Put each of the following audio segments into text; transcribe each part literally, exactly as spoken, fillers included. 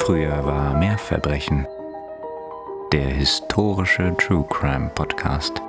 Früher war mehr Verbrechen. Der historische True Crime Podcast.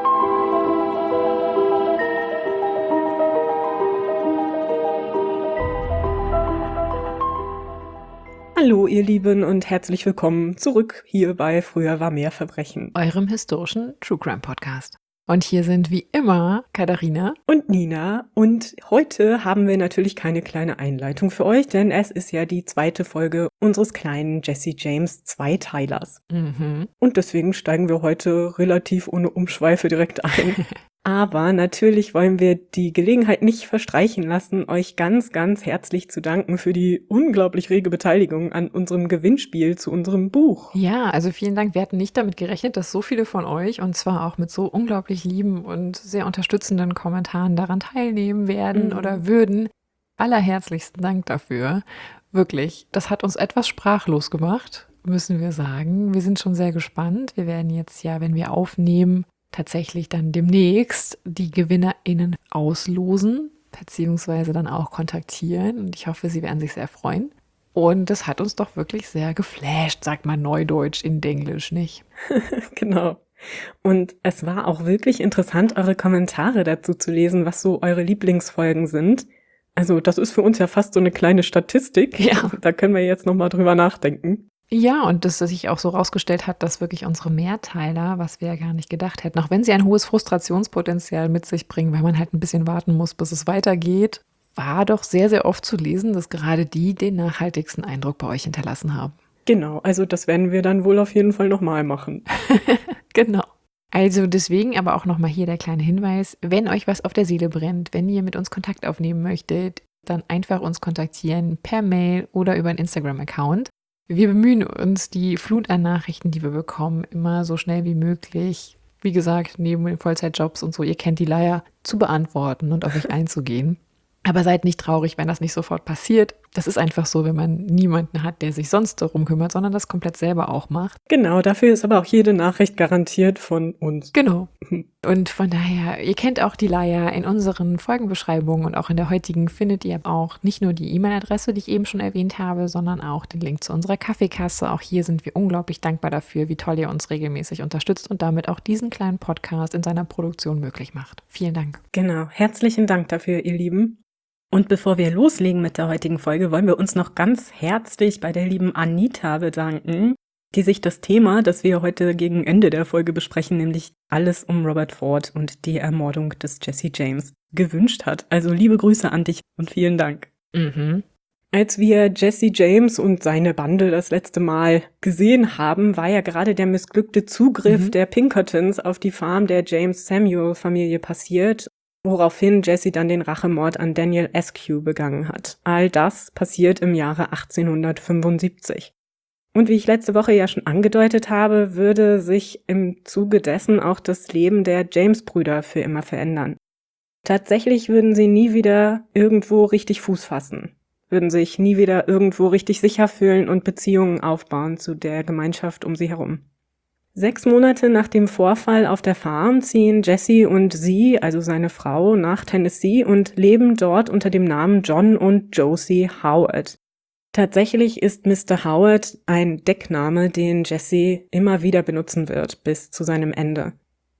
Hallo ihr Lieben und herzlich willkommen zurück hier bei Früher war mehr Verbrechen, eurem historischen True Crime Podcast. Und hier sind wie immer Katharina und Nina. Und heute haben wir natürlich keine kleine Einleitung für euch, denn es ist ja die zweite Folge unseres kleinen Jesse James Zweiteilers. Mhm. Und deswegen steigen wir heute relativ ohne Umschweife direkt ein. Aber natürlich wollen wir die Gelegenheit nicht verstreichen lassen, euch ganz, ganz herzlich zu danken für die unglaublich rege Beteiligung an unserem Gewinnspiel zu unserem Buch. Ja, also vielen Dank. Wir hatten nicht damit gerechnet, dass so viele von euch, und zwar auch mit so unglaublich lieben und sehr unterstützenden Kommentaren, daran teilnehmen werden mhm. oder würden. Allerherzlichsten Dank dafür. Wirklich, das hat uns etwas sprachlos gemacht, müssen wir sagen. Wir sind schon sehr gespannt. Wir werden jetzt ja, wenn wir aufnehmen, tatsächlich dann demnächst die GewinnerInnen auslosen, beziehungsweise dann auch kontaktieren. Und ich hoffe, sie werden sich sehr freuen. Und das hat uns doch wirklich sehr geflasht, sagt man neudeutsch in Denglisch, nicht? Genau. Und es war auch wirklich interessant, eure Kommentare dazu zu lesen, was so eure Lieblingsfolgen sind. Also das ist für uns ja fast so eine kleine Statistik. Ja. Da können wir jetzt nochmal drüber nachdenken. Ja, und dass es sich auch so rausgestellt hat, dass wirklich unsere Mehrteiler, was wir ja gar nicht gedacht hätten, auch wenn sie ein hohes Frustrationspotenzial mit sich bringen, weil man halt ein bisschen warten muss, bis es weitergeht, war doch sehr, sehr oft zu lesen, dass gerade die den nachhaltigsten Eindruck bei euch hinterlassen haben. Genau, also das werden wir dann wohl auf jeden Fall nochmal machen. Genau. Also deswegen aber auch nochmal hier der kleine Hinweis, wenn euch was auf der Seele brennt, wenn ihr mit uns Kontakt aufnehmen möchtet, dann einfach uns kontaktieren per Mail oder über einen Instagram-Account. Wir bemühen uns, die Flut an Nachrichten, die wir bekommen, immer so schnell wie möglich, wie gesagt, neben den Vollzeitjobs und so, ihr kennt die Leier, zu beantworten und auf euch einzugehen. Aber seid nicht traurig, wenn das nicht sofort passiert. Das ist einfach so, wenn man niemanden hat, der sich sonst darum kümmert, sondern das komplett selber auch macht. Genau, dafür ist aber auch jede Nachricht garantiert von uns. Genau. Und von daher, ihr kennt auch die Leier in unseren Folgenbeschreibungen und auch in der heutigen findet ihr auch nicht nur die E-Mail-Adresse, die ich eben schon erwähnt habe, sondern auch den Link zu unserer Kaffeekasse. Auch hier sind wir unglaublich dankbar dafür, wie toll ihr uns regelmäßig unterstützt und damit auch diesen kleinen Podcast in seiner Produktion möglich macht. Vielen Dank. Genau, herzlichen Dank dafür, ihr Lieben. Und bevor wir loslegen mit der heutigen Folge, wollen wir uns noch ganz herzlich bei der lieben Anita bedanken, die sich das Thema, das wir heute gegen Ende der Folge besprechen, nämlich alles um Robert Ford und die Ermordung des Jesse James, gewünscht hat. Also liebe Grüße an dich und vielen Dank. Mhm. Als wir Jesse James und seine Bande das letzte Mal gesehen haben, war ja gerade der missglückte Zugriff mhm. der Pinkertons auf die Farm der James-Samuel-Familie passiert, woraufhin Jesse dann den Rachemord an Daniel Askew begangen hat. All das passiert im Jahre achtzehnhundertfünfundsiebzig. Und wie ich letzte Woche ja schon angedeutet habe, würde sich im Zuge dessen auch das Leben der James-Brüder für immer verändern. Tatsächlich würden sie nie wieder irgendwo richtig Fuß fassen, würden sich nie wieder irgendwo richtig sicher fühlen und Beziehungen aufbauen zu der Gemeinschaft um sie herum. Sechs Monate nach dem Vorfall auf der Farm ziehen Jesse und sie, also seine Frau, nach Tennessee und leben dort unter dem Namen John und Josie Howard. Tatsächlich ist Mister Howard ein Deckname, den Jesse immer wieder benutzen wird, bis zu seinem Ende.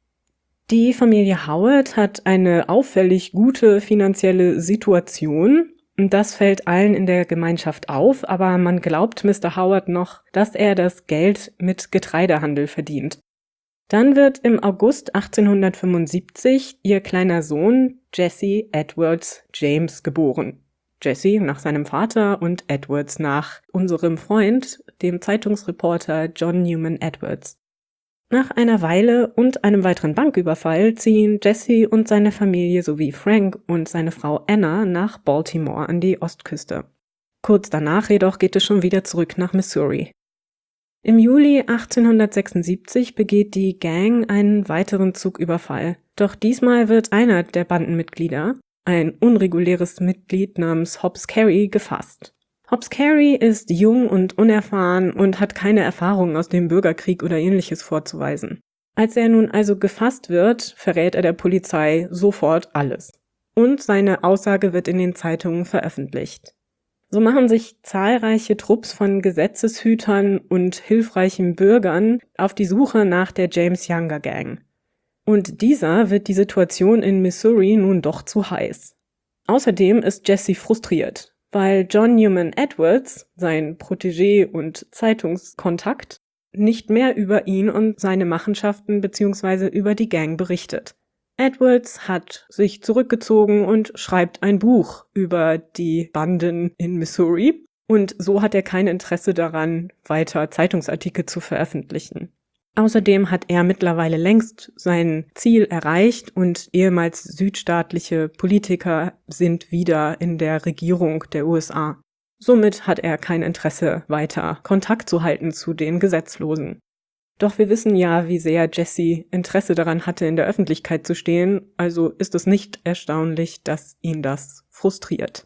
Die Familie Howard hat eine auffällig gute finanzielle Situation. Das fällt allen in der Gemeinschaft auf, aber man glaubt Mister Howard noch, dass er das Geld mit Getreidehandel verdient. Dann wird im August achtzehnhundertfünfundsiebzig ihr kleiner Sohn Jesse Edwards James geboren. Jesse nach seinem Vater und Edwards nach unserem Freund, dem Zeitungsreporter John Newman Edwards. Nach einer Weile und einem weiteren Banküberfall ziehen Jesse und seine Familie sowie Frank und seine Frau Anna nach Baltimore an die Ostküste. Kurz danach jedoch geht es schon wieder zurück nach Missouri. Im Juli achtzehnhundertsechsundsiebzig begeht die Gang einen weiteren Zugüberfall. Doch diesmal wird einer der Bandenmitglieder, ein unreguläres Mitglied namens Hobbs Carey, gefasst. Hobbs Carey ist jung und unerfahren und hat keine Erfahrung aus dem Bürgerkrieg oder ähnliches vorzuweisen. Als er nun also gefasst wird, verrät er der Polizei sofort alles. Und seine Aussage wird in den Zeitungen veröffentlicht. So machen sich zahlreiche Trupps von Gesetzeshütern und hilfreichen Bürgern auf die Suche nach der James Younger Gang. Und dieser wird die Situation in Missouri nun doch zu heiß. Außerdem ist Jesse frustriert, weil John Newman Edwards, sein Protégé und Zeitungskontakt, nicht mehr über ihn und seine Machenschaften bzw. über die Gang berichtet. Edwards hat sich zurückgezogen und schreibt ein Buch über die Banden in Missouri und so hat er kein Interesse daran, weiter Zeitungsartikel zu veröffentlichen. Außerdem hat er mittlerweile längst sein Ziel erreicht und ehemals südstaatliche Politiker sind wieder in der Regierung der U S A. Somit hat er kein Interesse, weiter Kontakt zu halten zu den Gesetzlosen. Doch wir wissen ja, wie sehr Jesse Interesse daran hatte, in der Öffentlichkeit zu stehen, also ist es nicht erstaunlich, dass ihn das frustriert.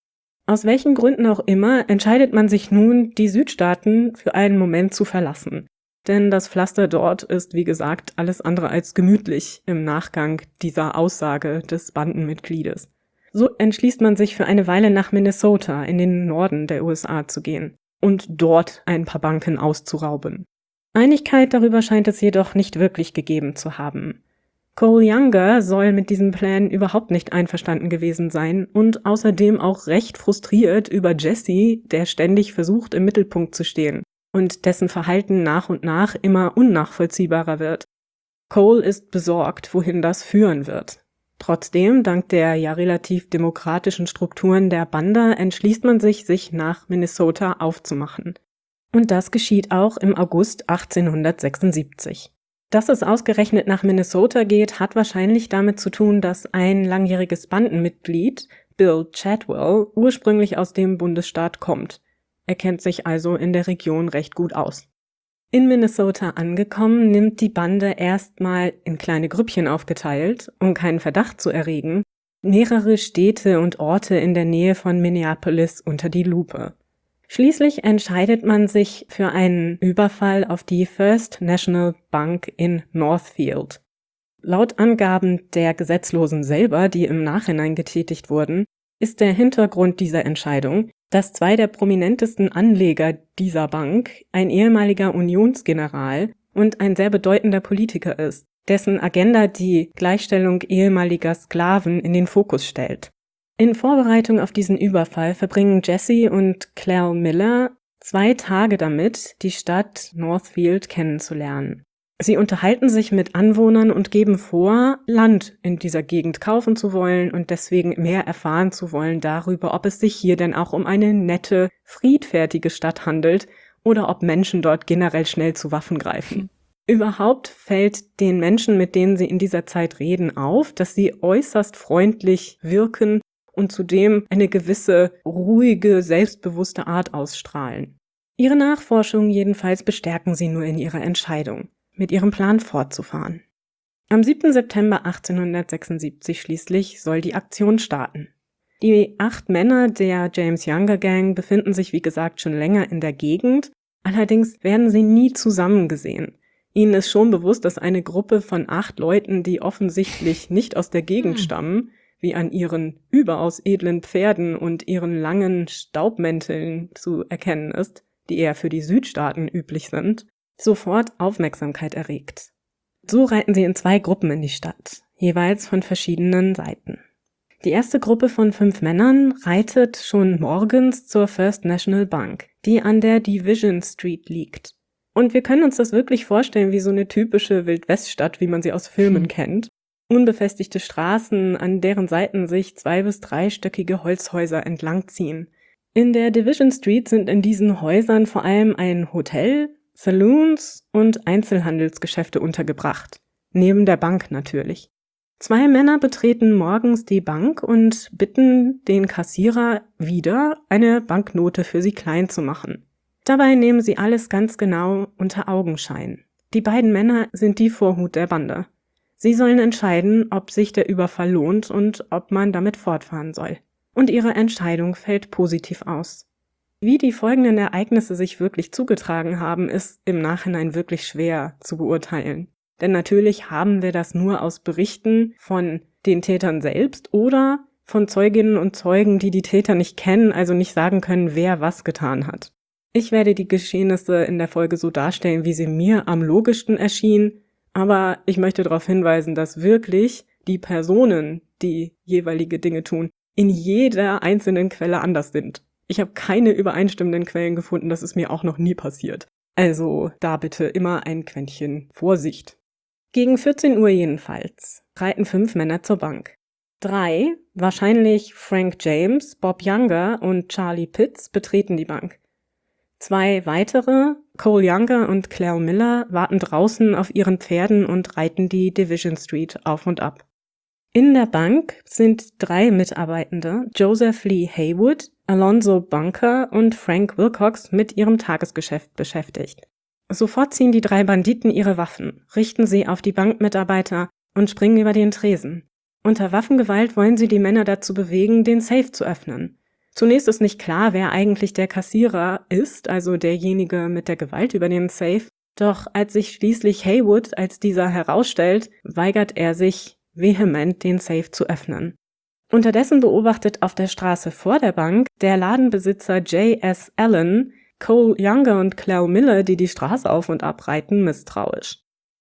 Aus welchen Gründen auch immer entscheidet man sich nun, die Südstaaten für einen Moment zu verlassen. Denn das Pflaster dort ist, wie gesagt, alles andere als gemütlich im Nachgang dieser Aussage des Bandenmitgliedes. So entschließt man sich für eine Weile nach Minnesota in den Norden der U S A zu gehen und dort ein paar Banken auszurauben. Einigkeit darüber scheint es jedoch nicht wirklich gegeben zu haben. Cole Younger soll mit diesem Plan überhaupt nicht einverstanden gewesen sein und außerdem auch recht frustriert über Jesse, der ständig versucht, im Mittelpunkt zu stehen und dessen Verhalten nach und nach immer unnachvollziehbarer wird. Cole ist besorgt, wohin das führen wird. Trotzdem, dank der ja relativ demokratischen Strukturen der Bande, entschließt man sich, sich nach Minnesota aufzumachen. Und das geschieht auch im August achtzehnhundertsechsundsiebzig. Dass es ausgerechnet nach Minnesota geht, hat wahrscheinlich damit zu tun, dass ein langjähriges Bandenmitglied, Bill Chadwell, ursprünglich aus dem Bundesstaat kommt. Er kennt sich also in der Region recht gut aus. In Minnesota angekommen, nimmt die Bande erstmal in kleine Grüppchen aufgeteilt, um keinen Verdacht zu erregen, mehrere Städte und Orte in der Nähe von Minneapolis unter die Lupe. Schließlich entscheidet man sich für einen Überfall auf die First National Bank in Northfield. Laut Angaben der Gesetzlosen selber, die im Nachhinein getätigt wurden, ist der Hintergrund dieser Entscheidung, dass zwei der prominentesten Anleger dieser Bank ein ehemaliger Unionsgeneral und ein sehr bedeutender Politiker ist, dessen Agenda die Gleichstellung ehemaliger Sklaven in den Fokus stellt. In Vorbereitung auf diesen Überfall verbringen Jesse und Claire Miller zwei Tage damit, die Stadt Northfield kennenzulernen. Sie unterhalten sich mit Anwohnern und geben vor, Land in dieser Gegend kaufen zu wollen und deswegen mehr erfahren zu wollen darüber, ob es sich hier denn auch um eine nette, friedfertige Stadt handelt oder ob Menschen dort generell schnell zu Waffen greifen. Überhaupt fällt den Menschen, mit denen sie in dieser Zeit reden, auf, dass sie äußerst freundlich wirken und zudem eine gewisse ruhige, selbstbewusste Art ausstrahlen. Ihre Nachforschungen jedenfalls bestärken sie nur in ihrer Entscheidung, mit ihrem Plan fortzufahren. Am siebten September achtzehnhundertsechsundsiebzig schließlich soll die Aktion starten. Die acht Männer der James Younger Gang befinden sich wie gesagt schon länger in der Gegend, allerdings werden sie nie zusammen gesehen. Ihnen ist schon bewusst, dass eine Gruppe von acht Leuten, die offensichtlich nicht aus der Gegend hm. stammen, wie an ihren überaus edlen Pferden und ihren langen Staubmänteln zu erkennen ist, die eher für die Südstaaten üblich sind, sofort Aufmerksamkeit erregt. So reiten sie in zwei Gruppen in die Stadt, jeweils von verschiedenen Seiten. Die erste Gruppe von fünf Männern reitet schon morgens zur First National Bank, die an der Division Street liegt. Und wir können uns das wirklich vorstellen wie so eine typische Wildweststadt, wie man sie aus Filmen hm. kennt. Unbefestigte Straßen, an deren Seiten sich zwei- bis dreistöckige Holzhäuser entlangziehen. In der Division Street sind in diesen Häusern vor allem ein Hotel, Saloons und Einzelhandelsgeschäfte untergebracht. Neben der Bank natürlich. Zwei Männer betreten morgens die Bank und bitten den Kassierer wieder, eine Banknote für sie klein zu machen. Dabei nehmen sie alles ganz genau unter Augenschein. Die beiden Männer sind die Vorhut der Bande. Sie sollen entscheiden, ob sich der Überfall lohnt und ob man damit fortfahren soll. Und ihre Entscheidung fällt positiv aus. Wie die folgenden Ereignisse sich wirklich zugetragen haben, ist im Nachhinein wirklich schwer zu beurteilen. Denn natürlich haben wir das nur aus Berichten von den Tätern selbst oder von Zeuginnen und Zeugen, die die Täter nicht kennen, also nicht sagen können, wer was getan hat. Ich werde die Geschehnisse in der Folge so darstellen, wie sie mir am logischsten erschienen, aber ich möchte darauf hinweisen, dass wirklich die Personen, die jeweilige Dinge tun, in jeder einzelnen Quelle anders sind. Ich habe keine übereinstimmenden Quellen gefunden, das ist mir auch noch nie passiert. Also da bitte immer ein Quäntchen Vorsicht. Gegen vierzehn Uhr jedenfalls reiten fünf Männer zur Bank. Drei, wahrscheinlich Frank James, Bob Younger und Charlie Pitts, betreten die Bank. Zwei weitere, Cole Younger und Clell Miller, warten draußen auf ihren Pferden und reiten die Division Street auf und ab. In der Bank sind drei Mitarbeitende, Joseph Lee Haywood, Alonzo Bunker und Frank Wilcox, mit ihrem Tagesgeschäft beschäftigt. Sofort ziehen die drei Banditen ihre Waffen, richten sie auf die Bankmitarbeiter und springen über den Tresen. Unter Waffengewalt wollen sie die Männer dazu bewegen, den Safe zu öffnen. Zunächst ist nicht klar, wer eigentlich der Kassierer ist, also derjenige mit der Gewalt über den Safe. Doch als sich schließlich Haywood als dieser herausstellt, weigert er sich vehement, den Safe zu öffnen. Unterdessen beobachtet auf der Straße vor der Bank der Ladenbesitzer J S Allen Cole Younger und Clell Miller, die die Straße auf und ab reiten, misstrauisch.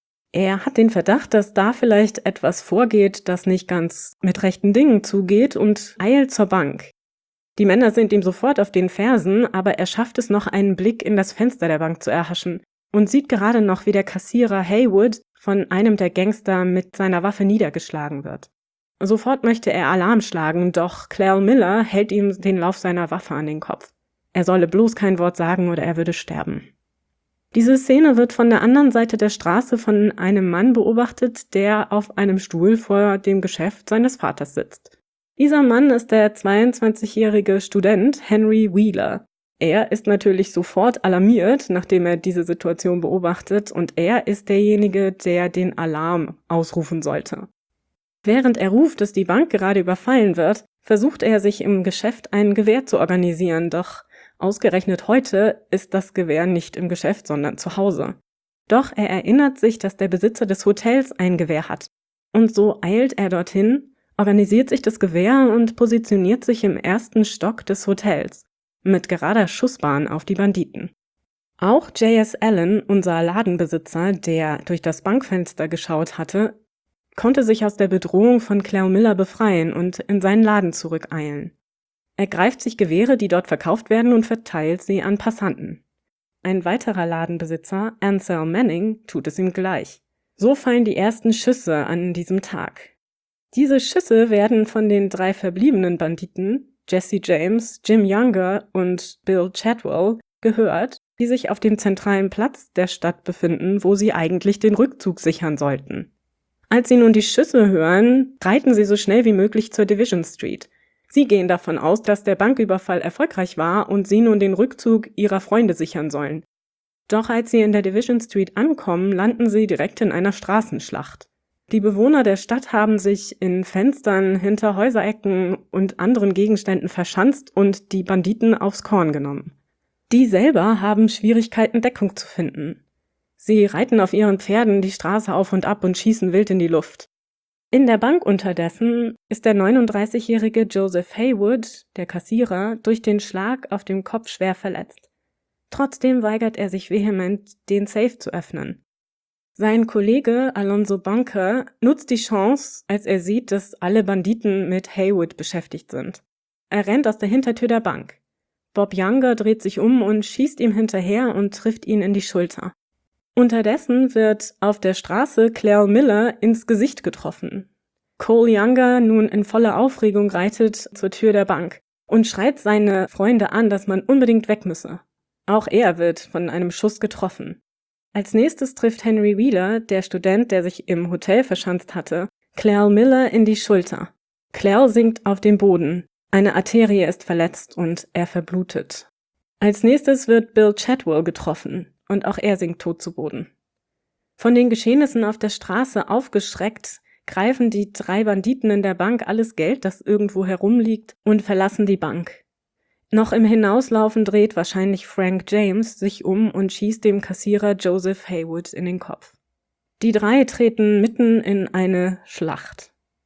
Er hat den Verdacht, dass da vielleicht etwas vorgeht, das nicht ganz mit rechten Dingen zugeht, und eilt zur Bank. Die Männer sind ihm sofort auf den Fersen, aber er schafft es noch, einen Blick in das Fenster der Bank zu erhaschen und sieht gerade noch, wie der Kassierer Haywood von einem der Gangster mit seiner Waffe niedergeschlagen wird. Sofort möchte er Alarm schlagen, doch Clell Miller hält ihm den Lauf seiner Waffe an den Kopf. Er solle bloß kein Wort sagen oder er würde sterben. Diese Szene wird von der anderen Seite der Straße von einem Mann beobachtet, der auf einem Stuhl vor dem Geschäft seines Vaters sitzt. Dieser Mann ist der zweiundzwanzigjährige Student Henry Wheeler. Er ist natürlich sofort alarmiert, nachdem er diese Situation beobachtet, und er ist derjenige, der den Alarm ausrufen sollte. Während er ruft, dass die Bank gerade überfallen wird, versucht er, sich im Geschäft ein Gewehr zu organisieren, doch ausgerechnet heute ist das Gewehr nicht im Geschäft, sondern zu Hause. Doch er erinnert sich, dass der Besitzer des Hotels ein Gewehr hat. Und so eilt er dorthin, organisiert sich das Gewehr und positioniert sich im ersten Stock des Hotels, mit gerader Schussbahn auf die Banditen. Auch J S Allen, unser Ladenbesitzer, der durch das Bankfenster geschaut hatte, konnte sich aus der Bedrohung von Clell Miller befreien und in seinen Laden zurückeilen. Er greift sich Gewehre, die dort verkauft werden, und verteilt sie an Passanten. Ein weiterer Ladenbesitzer, Ansel Manning, tut es ihm gleich. So fallen die ersten Schüsse an diesem Tag. Diese Schüsse werden von den drei verbliebenen Banditen, Jesse James, Jim Younger und Bill Chadwell, gehört, die sich auf dem zentralen Platz der Stadt befinden, wo sie eigentlich den Rückzug sichern sollten. Als sie nun die Schüsse hören, reiten sie so schnell wie möglich zur Division Street. Sie gehen davon aus, dass der Banküberfall erfolgreich war und sie nun den Rückzug ihrer Freunde sichern sollen. Doch als sie in der Division Street ankommen, landen sie direkt in einer Straßenschlacht. Die Bewohner der Stadt haben sich in Fenstern, hinter Häuserecken und anderen Gegenständen verschanzt und die Banditen aufs Korn genommen. Die selber haben Schwierigkeiten, Deckung zu finden. Sie reiten auf ihren Pferden die Straße auf und ab und schießen wild in die Luft. In der Bank unterdessen ist der neununddreißigjährige Joseph Haywood, der Kassierer, durch den Schlag auf dem Kopf schwer verletzt. Trotzdem weigert er sich vehement, den Safe zu öffnen. Sein Kollege Alonzo Bunker nutzt die Chance, als er sieht, dass alle Banditen mit Haywood beschäftigt sind. Er rennt aus der Hintertür der Bank. Bob Younger dreht sich um und schießt ihm hinterher und trifft ihn in die Schulter. Unterdessen wird auf der Straße Clell Miller ins Gesicht getroffen. Cole Younger, nun in voller Aufregung, reitet zur Tür der Bank und schreit seine Freunde an, dass man unbedingt weg müsse. Auch er wird von einem Schuss getroffen. Als nächstes trifft Henry Wheeler, der Student, der sich im Hotel verschanzt hatte, Clell Miller in die Schulter. Clell sinkt auf den Boden. Eine Arterie ist verletzt und er verblutet. Als nächstes wird Bill Chadwell getroffen. Und auch er sinkt tot zu Boden. Von den Geschehnissen auf der Straße aufgeschreckt, greifen die drei Banditen in der Bank alles Geld, das irgendwo herumliegt, und verlassen die Bank. Noch im Hinauslaufen dreht wahrscheinlich Frank James sich um und schießt dem Kassierer Joseph Haywood in den Kopf. Die drei treten mitten in eine Schlacht.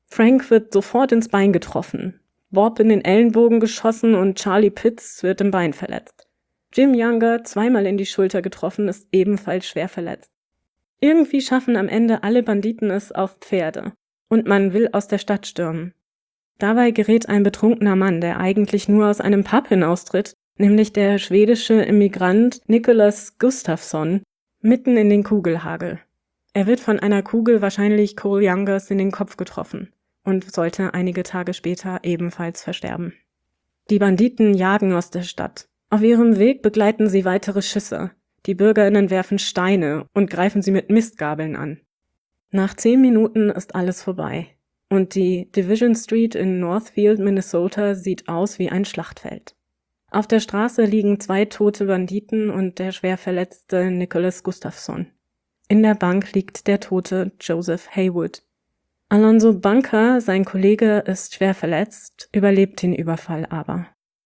Frank wird sofort ins Bein getroffen, Bob in den Ellenbogen geschossen und Charlie Pitts wird im Bein verletzt. Jim Younger, zweimal in die Schulter getroffen, ist ebenfalls schwer verletzt. Irgendwie schaffen am Ende alle Banditen es auf Pferde und man will aus der Stadt stürmen. Dabei gerät ein betrunkener Mann, der eigentlich nur aus einem Pub hinaustritt, nämlich der schwedische Immigrant Nicholas Gustafsson, mitten in den Kugelhagel. Er wird von einer Kugel wahrscheinlich Cole Youngers in den Kopf getroffen und sollte einige Tage später ebenfalls versterben. Die Banditen jagen aus der Stadt. Auf ihrem Weg begleiten sie weitere Schüsse. Die BürgerInnen werfen Steine und greifen sie mit Mistgabeln an. Nach zehn Minuten ist alles vorbei und die Division Street in Northfield, Minnesota sieht aus wie ein Schlachtfeld. Auf der Straße liegen zwei tote Banditen und der schwer verletzte Nicholas Gustafsson. In der Bank liegt der tote Joseph Haywood. Alonzo Bunker, sein Kollege, ist schwer verletzt, überlebt den Überfall aber.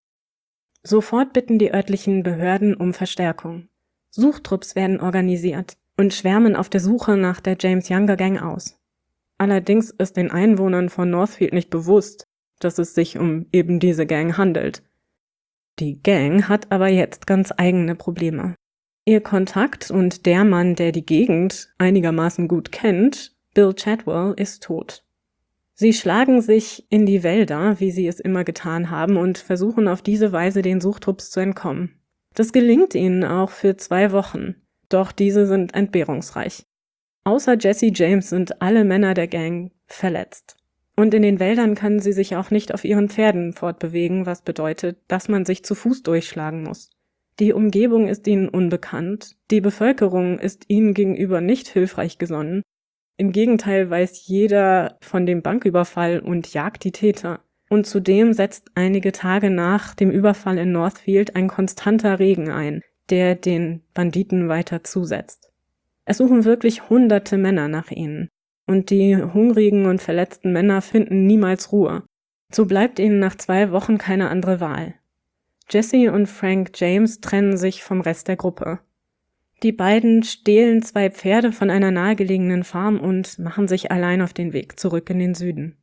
Sofort bitten die örtlichen Behörden um Verstärkung. Suchtrupps werden organisiert und schwärmen auf der Suche nach der James Younger Gang aus. Allerdings ist den Einwohnern von Northfield nicht bewusst, dass es sich um eben diese Gang handelt. Die Gang hat aber jetzt ganz eigene Probleme. Ihr Kontakt und der Mann, der die Gegend einigermaßen gut kennt, Bill Chadwell, ist tot. Sie schlagen sich in die Wälder, wie sie es immer getan haben, und versuchen auf diese Weise den Suchtrupps zu entkommen. Das gelingt ihnen auch für zwei Wochen, doch diese sind entbehrungsreich. Außer Jesse James sind alle Männer der Gang verletzt. Und in den Wäldern können sie sich auch nicht auf ihren Pferden fortbewegen, was bedeutet, dass man sich zu Fuß durchschlagen muss. Die Umgebung ist ihnen unbekannt, die Bevölkerung ist ihnen gegenüber nicht hilfreich gesonnen. Im Gegenteil weiß jeder von dem Banküberfall und jagt die Täter. Und zudem setzt einige Tage nach dem Überfall in Northfield ein konstanter Regen ein, der den Banditen weiter zusetzt. Es suchen wirklich hunderte Männer nach ihnen. Und die hungrigen und verletzten Männer finden niemals Ruhe. So bleibt ihnen nach zwei Wochen keine andere Wahl. Jesse und Frank James trennen sich vom Rest der Gruppe. Die beiden stehlen zwei Pferde von einer nahegelegenen Farm und machen sich allein auf den Weg zurück in den Süden.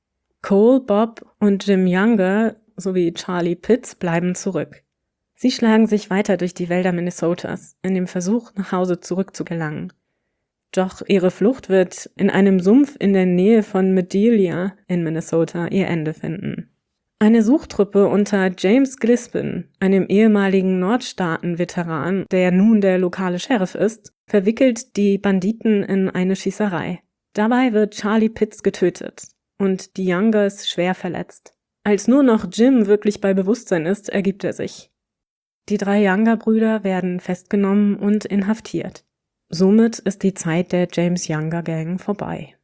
Cole, Bob und Jim Younger sowie Charlie Pitts bleiben zurück. Sie schlagen sich weiter durch die Wälder Minnesotas, in dem Versuch, nach Hause zurückzugelangen. Doch ihre Flucht wird in einem Sumpf in der Nähe von Medelia in Minnesota ihr Ende finden. Eine Suchtruppe unter James Glispin, einem ehemaligen Nordstaaten-Veteran, der nun der lokale Sheriff ist, verwickelt die Banditen in eine Schießerei. Dabei wird Charlie Pitts getötet und die Youngers schwer verletzt. Als nur noch Jim wirklich bei Bewusstsein ist, ergibt er sich. Die drei Younger-Brüder werden festgenommen und inhaftiert. Somit ist die Zeit der James Younger Gang vorbei.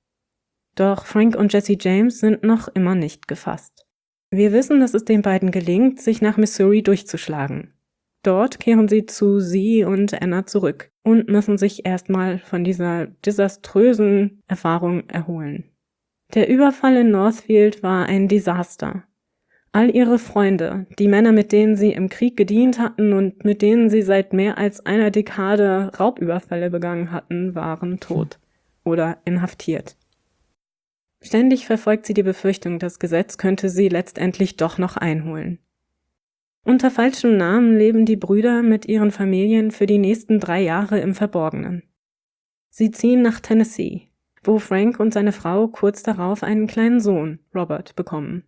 Doch Frank und Jesse James sind noch immer nicht gefasst. Wir wissen, dass es den beiden gelingt, sich nach Missouri durchzuschlagen. Dort kehren sie zu Sie und Anna zurück und müssen sich erstmal von dieser desaströsen Erfahrung erholen. Der Überfall in Northfield war ein Desaster. All ihre Freunde, die Männer, mit denen sie im Krieg gedient hatten und mit denen sie seit mehr als einer Dekade Raubüberfälle begangen hatten, waren tot oder inhaftiert. Ständig verfolgt sie die Befürchtung, das Gesetz könnte sie letztendlich doch noch einholen. Unter falschem Namen leben die Brüder mit ihren Familien für die nächsten drei Jahre im Verborgenen. Sie ziehen nach Tennessee, wo Frank und seine Frau kurz darauf einen kleinen Sohn, Robert, bekommen.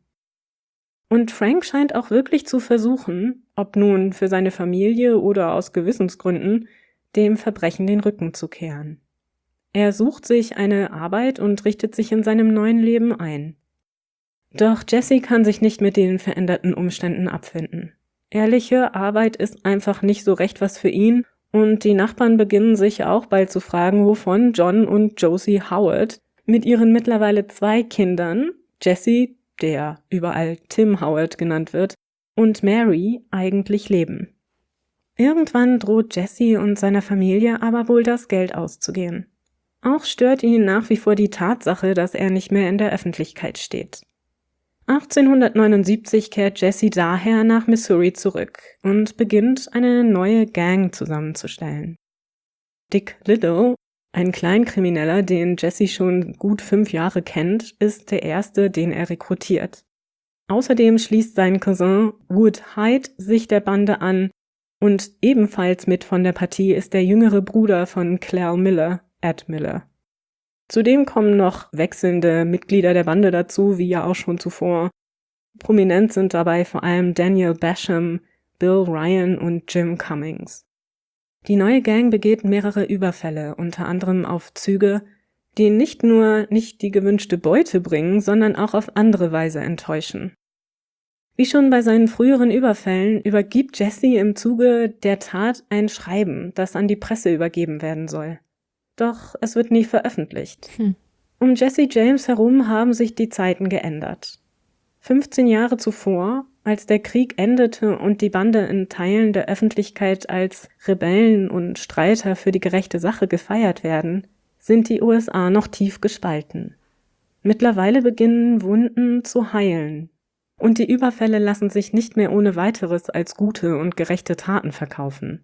Und Frank scheint auch wirklich zu versuchen, ob nun für seine Familie oder aus Gewissensgründen, dem Verbrechen den Rücken zu kehren. Er sucht sich eine Arbeit und richtet sich in seinem neuen Leben ein. Doch Jesse kann sich nicht mit den veränderten Umständen abfinden. Ehrliche Arbeit ist einfach nicht so recht was für ihn und die Nachbarn beginnen sich auch bald zu fragen, wovon John und Josie Howard mit ihren mittlerweile zwei Kindern, Jesse, der überall Tim Howard genannt wird, und Mary eigentlich leben. Irgendwann droht Jesse und seiner Familie aber wohl das Geld auszugehen. Auch stört ihn nach wie vor die Tatsache, dass er nicht mehr in der Öffentlichkeit steht. achtzehnhundertneunundsiebzig kehrt Jesse daher nach Missouri zurück und beginnt, eine neue Gang zusammenzustellen. Dick Little, Ein Kleinkrimineller, den Jesse schon gut fünf Jahre kennt, ist der erste, den er rekrutiert. Außerdem schließt sein Cousin Wood Hyde sich der Bande an und ebenfalls mit von der Partie ist der jüngere Bruder von Claire Miller, Ed Miller. Zudem kommen noch wechselnde Mitglieder der Bande dazu, wie ja auch schon zuvor. Prominent sind dabei vor allem Daniel Basham, Bill Ryan und Jim Cummings. Die neue Gang begeht mehrere Überfälle, unter anderem auf Züge, die nicht nur nicht die gewünschte Beute bringen, sondern auch auf andere Weise enttäuschen. Wie schon bei seinen früheren Überfällen übergibt Jesse im Zuge der Tat ein Schreiben, das an die Presse übergeben werden soll. Doch es wird nie veröffentlicht. Hm. Um Jesse James herum haben sich die Zeiten geändert. fünfzehn Jahre zuvor, als der Krieg endete und die Bande in Teilen der Öffentlichkeit als Rebellen und Streiter für die gerechte Sache gefeiert werden, sind die U S A noch tief gespalten. Mittlerweile beginnen Wunden zu heilen. Und die Überfälle lassen sich nicht mehr ohne weiteres als gute und gerechte Taten verkaufen.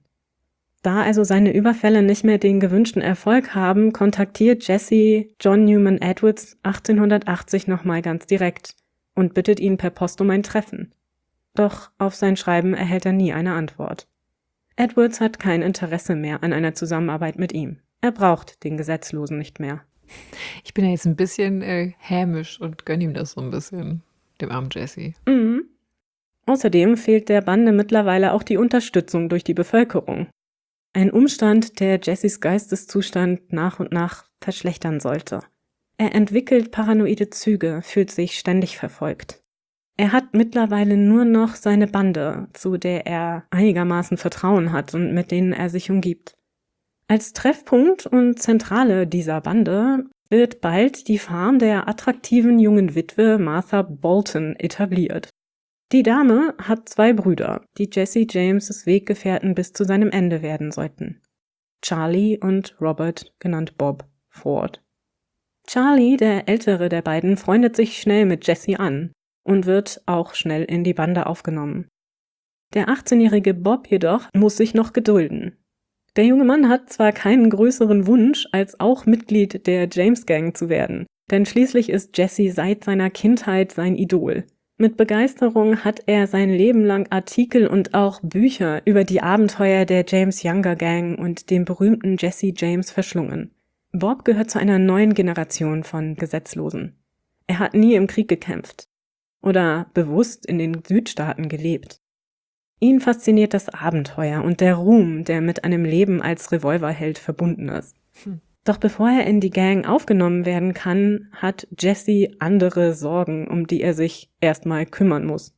Da also seine Überfälle nicht mehr den gewünschten Erfolg haben, kontaktiert Jesse John Newman Edwards achtzehnhundertachtzig nochmal ganz direkt und bittet ihn per Post um ein Treffen. Doch auf sein Schreiben erhält er nie eine Antwort. Edwards hat kein Interesse mehr an einer Zusammenarbeit mit ihm. Er braucht den Gesetzlosen nicht mehr. Ich bin ja jetzt ein bisschen äh, hämisch und gönn ihm das so ein bisschen, dem armen Jesse. Mhm. Außerdem fehlt der Bande mittlerweile auch die Unterstützung durch die Bevölkerung. Ein Umstand, der Jessys Geisteszustand nach und nach verschlechtern sollte. Er entwickelt paranoide Züge, fühlt sich ständig verfolgt. Er hat mittlerweile nur noch seine Bande, zu der er einigermaßen Vertrauen hat und mit denen er sich umgibt. Als Treffpunkt und Zentrale dieser Bande wird bald die Farm der attraktiven jungen Witwe Martha Bolton etabliert. Die Dame hat zwei Brüder, die Jesse James' Weggefährten bis zu seinem Ende werden sollten. Charlie und Robert, genannt Bob Ford. Charlie, der ältere der beiden, freundet sich schnell mit Jesse an und wird auch schnell in die Bande aufgenommen. Der achtzehnjährige Bob jedoch muss sich noch gedulden. Der junge Mann hat zwar keinen größeren Wunsch, als auch Mitglied der James Gang zu werden, denn schließlich ist Jesse seit seiner Kindheit sein Idol. Mit Begeisterung hat er sein Leben lang Artikel und auch Bücher über die Abenteuer der James Younger Gang und dem berühmten Jesse James verschlungen. Bob gehört zu einer neuen Generation von Gesetzlosen. Er hat nie im Krieg gekämpft oder bewusst in den Südstaaten gelebt. Ihn fasziniert das Abenteuer und der Ruhm, der mit einem Leben als Revolverheld verbunden ist. Hm. Doch bevor er in die Gang aufgenommen werden kann, hat Jesse andere Sorgen, um die er sich erstmal kümmern muss.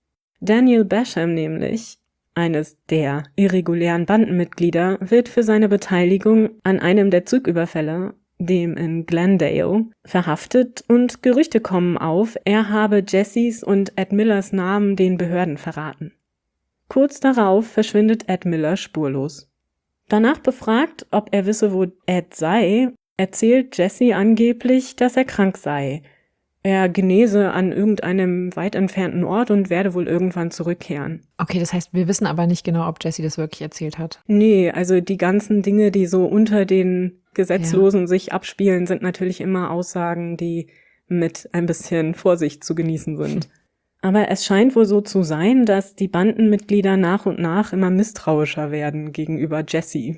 Daniel Basham nämlich, eines der irregulären Bandenmitglieder, wird für seine Beteiligung an einem der Zugüberfälle, dem in Glendale, verhaftet und Gerüchte kommen auf, er habe Jessys und Ed Millers Namen den Behörden verraten. Kurz darauf verschwindet Ed Miller spurlos. Danach befragt, ob er wisse, wo Ed sei, erzählt Jesse angeblich, dass er krank sei. Er genese an irgendeinem weit entfernten Ort und werde wohl irgendwann zurückkehren. Okay, das heißt, wir wissen aber nicht genau, ob Jesse das wirklich erzählt hat. Nee, also die ganzen Dinge, die so unter den Gesetzlosen ja. sich abspielen, sind natürlich immer Aussagen, die mit ein bisschen Vorsicht zu genießen sind. Aber es scheint wohl so zu sein, dass die Bandenmitglieder nach und nach immer misstrauischer werden gegenüber Jesse.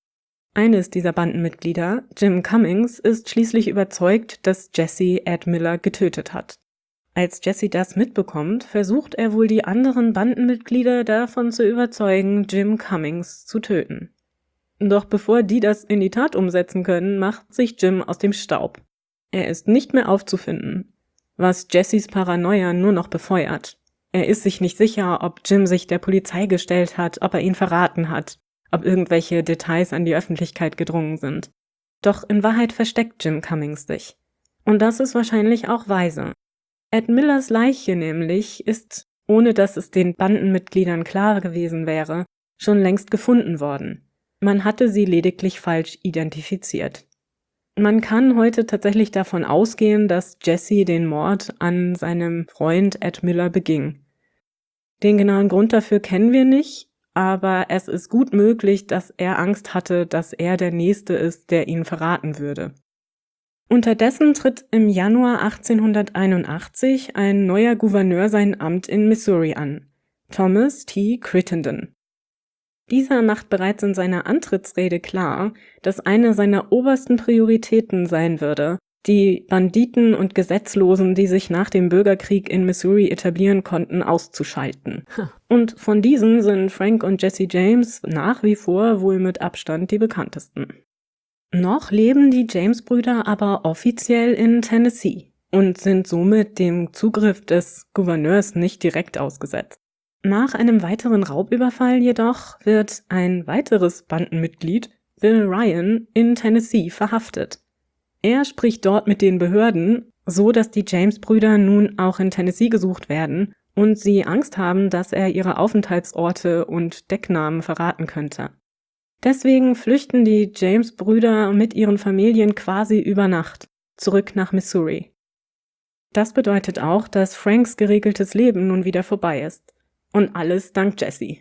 Eines dieser Bandenmitglieder, Jim Cummings, ist schließlich überzeugt, dass Jesse Ed Miller getötet hat. Als Jesse das mitbekommt, versucht er wohl die anderen Bandenmitglieder davon zu überzeugen, Jim Cummings zu töten. Doch bevor die das in die Tat umsetzen können, macht sich Jim aus dem Staub. Er ist nicht mehr aufzufinden, was Jessys Paranoia nur noch befeuert. Er ist sich nicht sicher, ob Jim sich der Polizei gestellt hat, ob er ihn verraten hat, ob irgendwelche Details an die Öffentlichkeit gedrungen sind. Doch in Wahrheit versteckt Jim Cummings sich. Und das ist wahrscheinlich auch weise. Ed Millers Leiche nämlich ist, ohne dass es den Bandenmitgliedern klar gewesen wäre, schon längst gefunden worden. Man hatte sie lediglich falsch identifiziert. Man kann heute tatsächlich davon ausgehen, dass Jesse den Mord an seinem Freund Ed Miller beging. Den genauen Grund dafür kennen wir nicht, aber es ist gut möglich, dass er Angst hatte, dass er der Nächste ist, der ihn verraten würde. Unterdessen tritt im Januar achtzehnhunderteinundachtzig ein neuer Gouverneur sein Amt in Missouri an, Thomas T. Crittenden. Dieser macht bereits in seiner Antrittsrede klar, dass eine seiner obersten Prioritäten sein würde, die Banditen und Gesetzlosen, die sich nach dem Bürgerkrieg in Missouri etablieren konnten, auszuschalten. Hm. Und von diesen sind Frank und Jesse James nach wie vor wohl mit Abstand die bekanntesten. Noch leben die James-Brüder aber offiziell in Tennessee und sind somit dem Zugriff des Gouverneurs nicht direkt ausgesetzt. Nach einem weiteren Raubüberfall jedoch wird ein weiteres Bandenmitglied, Bill Ryan, in Tennessee verhaftet. Er spricht dort mit den Behörden, so dass die James-Brüder nun auch in Tennessee gesucht werden und sie Angst haben, dass er ihre Aufenthaltsorte und Decknamen verraten könnte. Deswegen flüchten die James-Brüder mit ihren Familien quasi über Nacht zurück nach Missouri. Das bedeutet auch, dass Franks geregeltes Leben nun wieder vorbei ist. Und alles dank Jesse.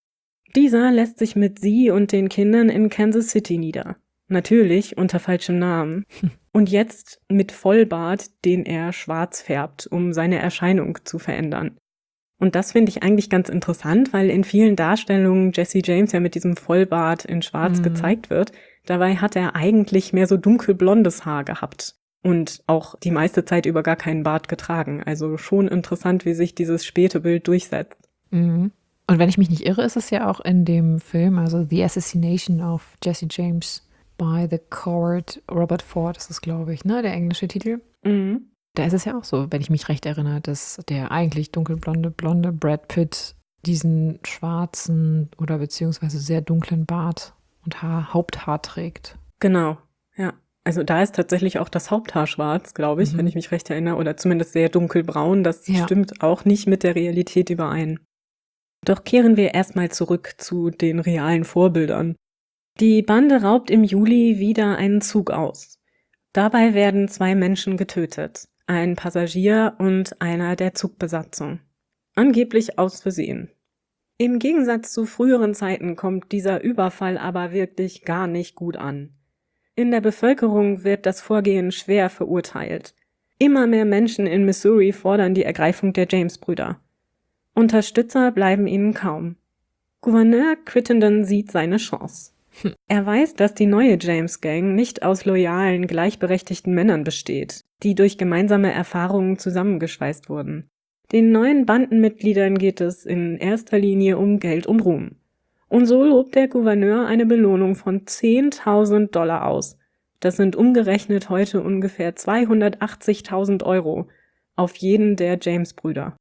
Dieser lässt sich mit sie und den Kindern in Kansas City nieder. Natürlich unter falschem Namen. Und jetzt mit Vollbart, den er schwarz färbt, um seine Erscheinung zu verändern. Und das finde ich eigentlich ganz interessant, weil in vielen Darstellungen Jesse James ja mit diesem Vollbart in schwarz mhm. gezeigt wird. Dabei hat er eigentlich mehr so dunkelblondes Haar gehabt. Und auch die meiste Zeit über gar keinen Bart getragen. Also schon interessant, wie sich dieses späte Bild durchsetzt. Mhm. Und wenn ich mich nicht irre, ist es ja auch in dem Film, also The Assassination of Jesse James by the Coward Robert Ford, ist es, glaube ich, ne, der englische Titel. Mhm. Da ist es ja auch so, wenn ich mich recht erinnere, dass der eigentlich dunkelblonde, blonde Brad Pitt diesen schwarzen oder beziehungsweise sehr dunklen Bart und Haar, Haupthaar trägt. Genau, ja. Also da ist tatsächlich auch das Haupthaar schwarz, glaube ich, mhm. wenn ich mich recht erinnere, oder zumindest sehr dunkelbraun. Das ja. stimmt auch nicht mit der Realität überein. Doch kehren wir erstmal zurück zu den realen Vorbildern. Die Bande raubt im Juli wieder einen Zug aus. Dabei werden zwei Menschen getötet, ein Passagier und einer der Zugbesatzung. Angeblich aus Versehen. Im Gegensatz zu früheren Zeiten kommt dieser Überfall aber wirklich gar nicht gut an. In der Bevölkerung wird das Vorgehen schwer verurteilt. Immer mehr Menschen in Missouri fordern die Ergreifung der James-Brüder. Unterstützer bleiben ihnen kaum. Gouverneur Crittenden sieht seine Chance. Hm. Er weiß, dass die neue James-Gang nicht aus loyalen, gleichberechtigten Männern besteht, die durch gemeinsame Erfahrungen zusammengeschweißt wurden. Den neuen Bandenmitgliedern geht es in erster Linie um Geld und Ruhm. Und so lobt der Gouverneur eine Belohnung von zehntausend Dollar aus. Das sind umgerechnet heute ungefähr zweihundertachtzigtausend Euro auf jeden der James-Brüder.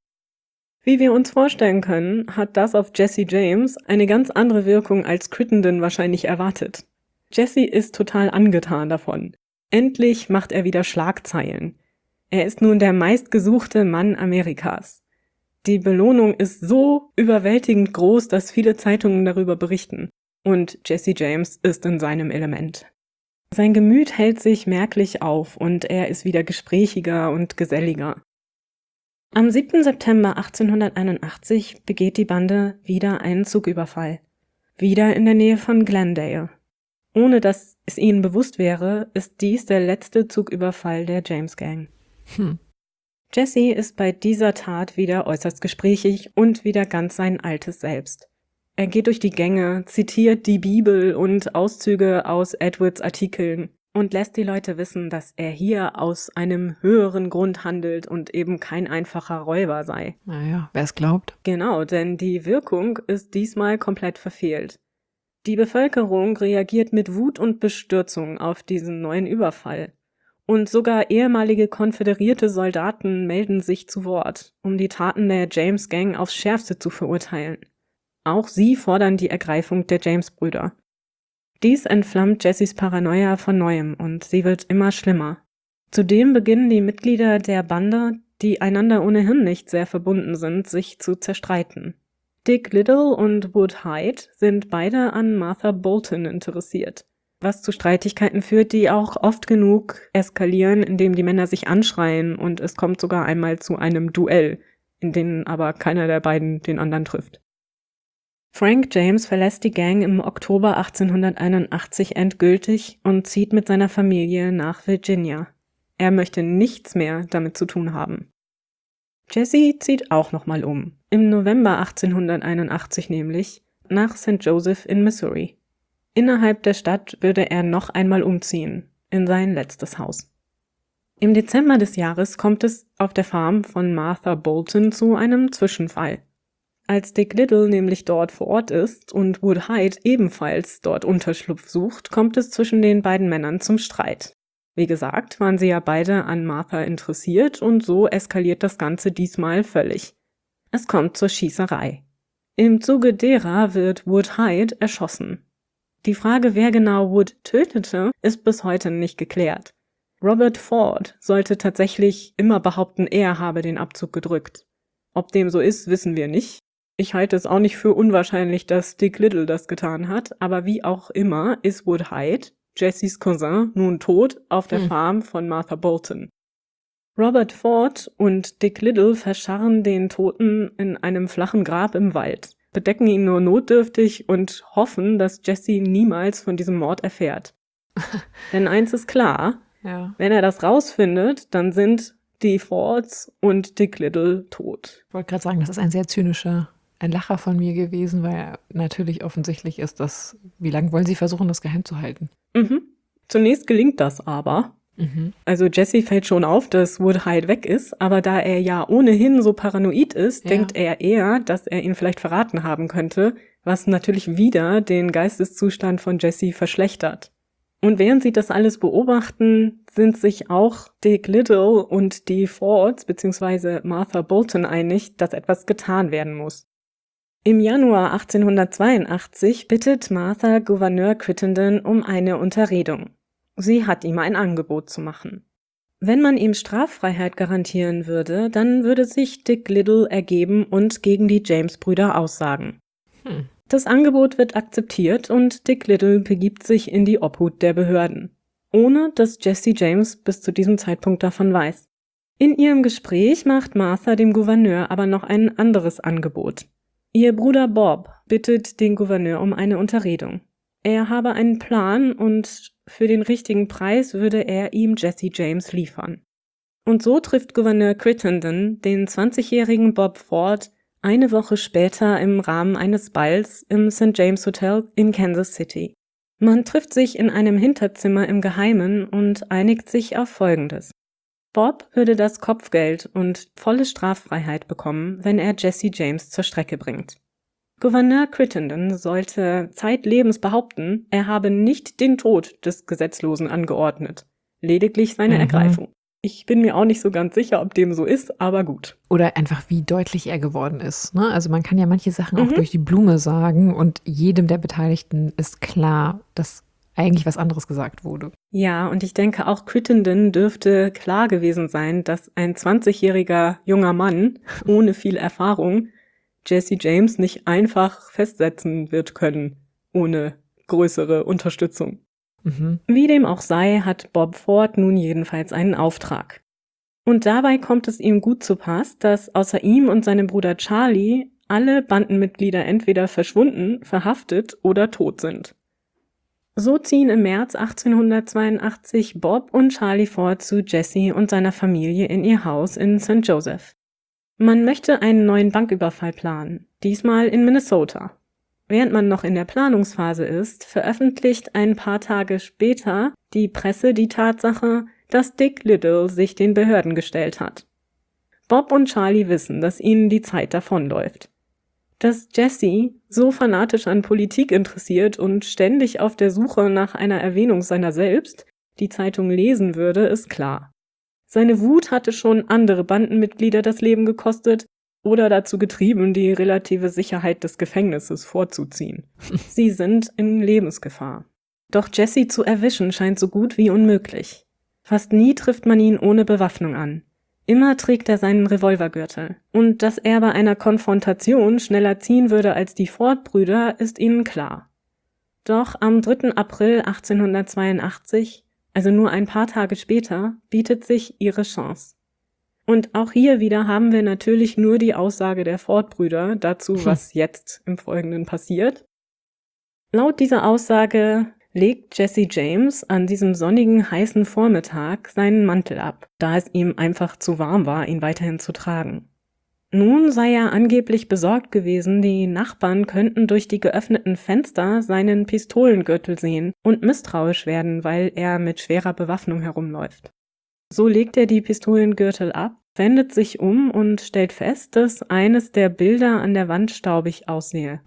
Wie wir uns vorstellen können, hat das auf Jesse James eine ganz andere Wirkung, als Crittenden wahrscheinlich erwartet. Jesse ist total angetan davon. Endlich macht er wieder Schlagzeilen. Er ist nun der meistgesuchte Mann Amerikas. Die Belohnung ist so überwältigend groß, dass viele Zeitungen darüber berichten. Und Jesse James ist in seinem Element. Sein Gemüt hält sich merklich auf und er ist wieder gesprächiger und geselliger. Am siebten September achtzehnhunderteinundachtzig begeht die Bande wieder einen Zugüberfall. Wieder in der Nähe von Glendale. Ohne dass es ihnen bewusst wäre, ist dies der letzte Zugüberfall der James Gang. Hm. Jesse ist bei dieser Tat wieder äußerst gesprächig und wieder ganz sein altes Selbst. Er geht durch die Gänge, zitiert die Bibel und Auszüge aus Edwards Artikeln und lässt die Leute wissen, dass er hier aus einem höheren Grund handelt und eben kein einfacher Räuber sei. Naja, wer es glaubt. Genau, denn die Wirkung ist diesmal komplett verfehlt. Die Bevölkerung reagiert mit Wut und Bestürzung auf diesen neuen Überfall. Und sogar ehemalige konföderierte Soldaten melden sich zu Wort, um die Taten der James Gang aufs Schärfste zu verurteilen. Auch sie fordern die Ergreifung der James-Brüder. Dies entflammt Jessys Paranoia von Neuem und sie wird immer schlimmer. Zudem beginnen die Mitglieder der Bande, die einander ohnehin nicht sehr verbunden sind, sich zu zerstreiten. Dick Little und Wood Hyde sind beide an Martha Bolton interessiert, was zu Streitigkeiten führt, die auch oft genug eskalieren, indem die Männer sich anschreien und es kommt sogar einmal zu einem Duell, in dem aber keiner der beiden den anderen trifft. Frank James verlässt die Gang im Oktober achtzehnhunderteinundachtzig endgültig und zieht mit seiner Familie nach Virginia. Er möchte nichts mehr damit zu tun haben. Jesse zieht auch nochmal um, im November achtzehnhunderteinundachtzig nämlich, nach Saint Joseph in Missouri. Innerhalb der Stadt würde er noch einmal umziehen, in sein letztes Haus. Im Dezember des Jahres kommt es auf der Farm von Martha Bolton zu einem Zwischenfall. Als Dick Little nämlich dort vor Ort ist und Wood Hyde ebenfalls dort Unterschlupf sucht, kommt es zwischen den beiden Männern zum Streit. Wie gesagt, waren sie ja beide an Martha interessiert und so eskaliert das Ganze diesmal völlig. Es kommt zur Schießerei. Im Zuge derer wird Wood Hyde erschossen. Die Frage, wer genau Wood tötete, ist bis heute nicht geklärt. Robert Ford sollte tatsächlich immer behaupten, er habe den Abzug gedrückt. Ob dem so ist, wissen wir nicht. Ich halte es auch nicht für unwahrscheinlich, dass Dick Little das getan hat, aber wie auch immer ist Wood Hyde, Jessys Cousin, nun tot auf der hm. Farm von Martha Bolton. Robert Ford und Dick Little verscharren den Toten in einem flachen Grab im Wald, bedecken ihn nur notdürftig und hoffen, dass Jesse niemals von diesem Mord erfährt. Denn eins ist klar, ja. Wenn er das rausfindet, dann sind die Fords und Dick Little tot. Ich wollte gerade sagen, das ist ein sehr zynischer, ein Lacher von mir gewesen, weil natürlich offensichtlich ist, dass, wie lange wollen sie versuchen, das geheim zu halten? Mhm. Zunächst gelingt das aber. Mhm. Also Jesse fällt schon auf, dass Wood Hyde weg ist, aber da er ja ohnehin so paranoid ist, ja. denkt er eher, dass er ihn vielleicht verraten haben könnte, was natürlich wieder den Geisteszustand von Jesse verschlechtert. Und während sie das alles beobachten, sind sich auch Dick Little und die Fords bzw. Martha Bolton einig, dass etwas getan werden muss. Im Januar achtzehnhundertzweiundachtzig bittet Martha Gouverneur Crittenden um eine Unterredung. Sie hat ihm ein Angebot zu machen. Wenn man ihm Straffreiheit garantieren würde, dann würde sich Dick Little ergeben und gegen die James-Brüder aussagen. Hm. Das Angebot wird akzeptiert und Dick Little begibt sich in die Obhut der Behörden, ohne dass Jesse James bis zu diesem Zeitpunkt davon weiß. In ihrem Gespräch macht Martha dem Gouverneur aber noch ein anderes Angebot. Ihr Bruder Bob bittet den Gouverneur um eine Unterredung. Er habe einen Plan und für den richtigen Preis würde er ihm Jesse James liefern. Und so trifft Gouverneur Crittenden den zwanzigjährigen Bob Ford eine Woche später im Rahmen eines Balls im Saint James Hotel in Kansas City. Man trifft sich in einem Hinterzimmer im Geheimen und einigt sich auf Folgendes. Bob würde das Kopfgeld und volle Straffreiheit bekommen, wenn er Jesse James zur Strecke bringt. Gouverneur Crittenden sollte zeitlebens behaupten, er habe nicht den Tod des Gesetzlosen angeordnet, lediglich seine mhm. Ergreifung. Ich bin mir auch nicht so ganz sicher, ob dem so ist, aber gut. Oder einfach, wie deutlich er geworden ist. Ne? Also man kann ja manche Sachen mhm. auch durch die Blume sagen und jedem der Beteiligten ist klar, dass eigentlich was anderes gesagt wurde. Ja, und ich denke auch Crittenden dürfte klar gewesen sein, dass ein zwanzigjähriger junger Mann ohne viel Erfahrung Jesse James nicht einfach festsetzen wird können, ohne größere Unterstützung. Mhm. Wie dem auch sei, hat Bob Ford nun jedenfalls einen Auftrag. Und dabei kommt es ihm gut zu Pass, dass außer ihm und seinem Bruder Charlie alle Bandenmitglieder entweder verschwunden, verhaftet oder tot sind. So ziehen im März achtzehnhundertzweiundachtzig Bob und Charlie Ford zu Jesse und seiner Familie in ihr Haus in Saint Joseph. Man möchte einen neuen Banküberfall planen, diesmal in Minnesota. Während man noch in der Planungsphase ist, veröffentlicht ein paar Tage später die Presse die Tatsache, dass Dick Little sich den Behörden gestellt hat. Bob und Charlie wissen, dass ihnen die Zeit davonläuft. Dass Jesse so fanatisch an Politik interessiert und ständig auf der Suche nach einer Erwähnung seiner selbst die Zeitung lesen würde, ist klar. Seine Wut hatte schon andere Bandenmitglieder das Leben gekostet oder dazu getrieben, die relative Sicherheit des Gefängnisses vorzuziehen. Sie sind in Lebensgefahr. Doch Jesse zu erwischen scheint so gut wie unmöglich. Fast nie trifft man ihn ohne Bewaffnung an. Immer trägt er seinen Revolvergürtel. Und dass er bei einer Konfrontation schneller ziehen würde als die Ford-Brüder, ist ihnen klar. Doch am dritten April achtzehnhundertzweiundachtzig, also nur ein paar Tage später, bietet sich ihre Chance. Und auch hier wieder haben wir natürlich nur die Aussage der Ford-Brüder dazu, was jetzt im Folgenden passiert. Laut dieser Aussage legt Jesse James an diesem sonnigen, heißen Vormittag seinen Mantel ab, da es ihm einfach zu warm war, ihn weiterhin zu tragen. Nun sei er angeblich besorgt gewesen, die Nachbarn könnten durch die geöffneten Fenster seinen Pistolengürtel sehen und misstrauisch werden, weil er mit schwerer Bewaffnung herumläuft. So legt er die Pistolengürtel ab, wendet sich um und stellt fest, dass eines der Bilder an der Wand staubig aussehe.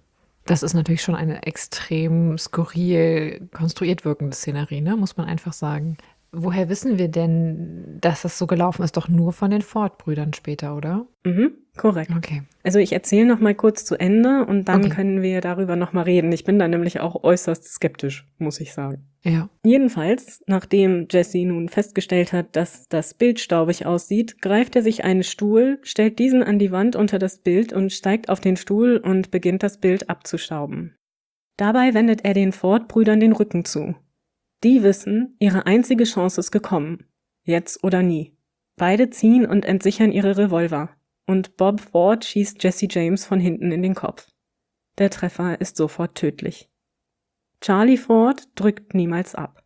Das ist natürlich schon eine extrem skurril konstruiert wirkende Szenerie, ne? Muss man einfach sagen. Woher wissen wir denn, dass das so gelaufen ist? Doch nur von den Ford-Brüdern später, oder? Mhm, korrekt. Okay. Also ich erzähle noch mal kurz zu Ende und dann Okay. können wir darüber noch mal reden. Ich bin da nämlich auch äußerst skeptisch, muss ich sagen. Ja. Jedenfalls, nachdem Jesse nun festgestellt hat, dass das Bild staubig aussieht, greift er sich einen Stuhl, stellt diesen an die Wand unter das Bild und steigt auf den Stuhl und beginnt das Bild abzustauben. Dabei wendet er den Ford-Brüdern den Rücken zu. Die wissen, ihre einzige Chance ist gekommen. Jetzt oder nie. Beide ziehen und entsichern ihre Revolver. Und Bob Ford schießt Jesse James von hinten in den Kopf. Der Treffer ist sofort tödlich. Charlie Ford drückt niemals ab.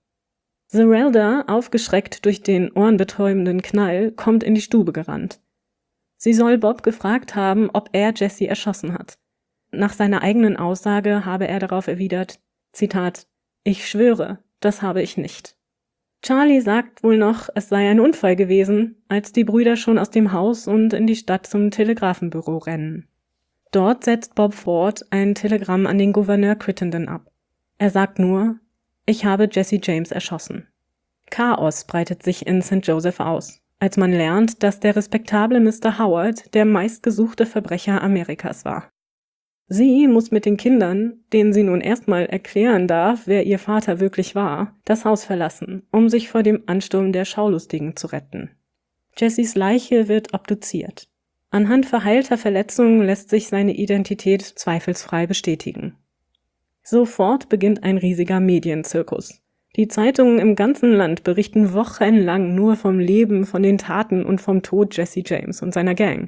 Zerelda, aufgeschreckt durch den ohrenbetäubenden Knall, kommt in die Stube gerannt. Sie soll Bob gefragt haben, ob er Jesse erschossen hat. Nach seiner eigenen Aussage habe er darauf erwidert, Zitat, »Ich schwöre, das habe ich nicht.« Charlie sagt wohl noch, es sei ein Unfall gewesen, als die Brüder schon aus dem Haus und in die Stadt zum Telegrafenbüro rennen. Dort setzt Bob Ford ein Telegramm an den Gouverneur Crittenden ab. Er sagt nur, ich habe Jesse James erschossen. Chaos breitet sich in Sankt Joseph aus, als man lernt, dass der respektable Mister Howard der meistgesuchte Verbrecher Amerikas war. Sie muss mit den Kindern, denen sie nun erstmal erklären darf, wer ihr Vater wirklich war, das Haus verlassen, um sich vor dem Ansturm der Schaulustigen zu retten. Jessys Leiche wird obduziert. Anhand verheilter Verletzungen lässt sich seine Identität zweifelsfrei bestätigen. Sofort beginnt ein riesiger Medienzirkus. Die Zeitungen im ganzen Land berichten wochenlang nur vom Leben, von den Taten und vom Tod Jesse James und seiner Gang.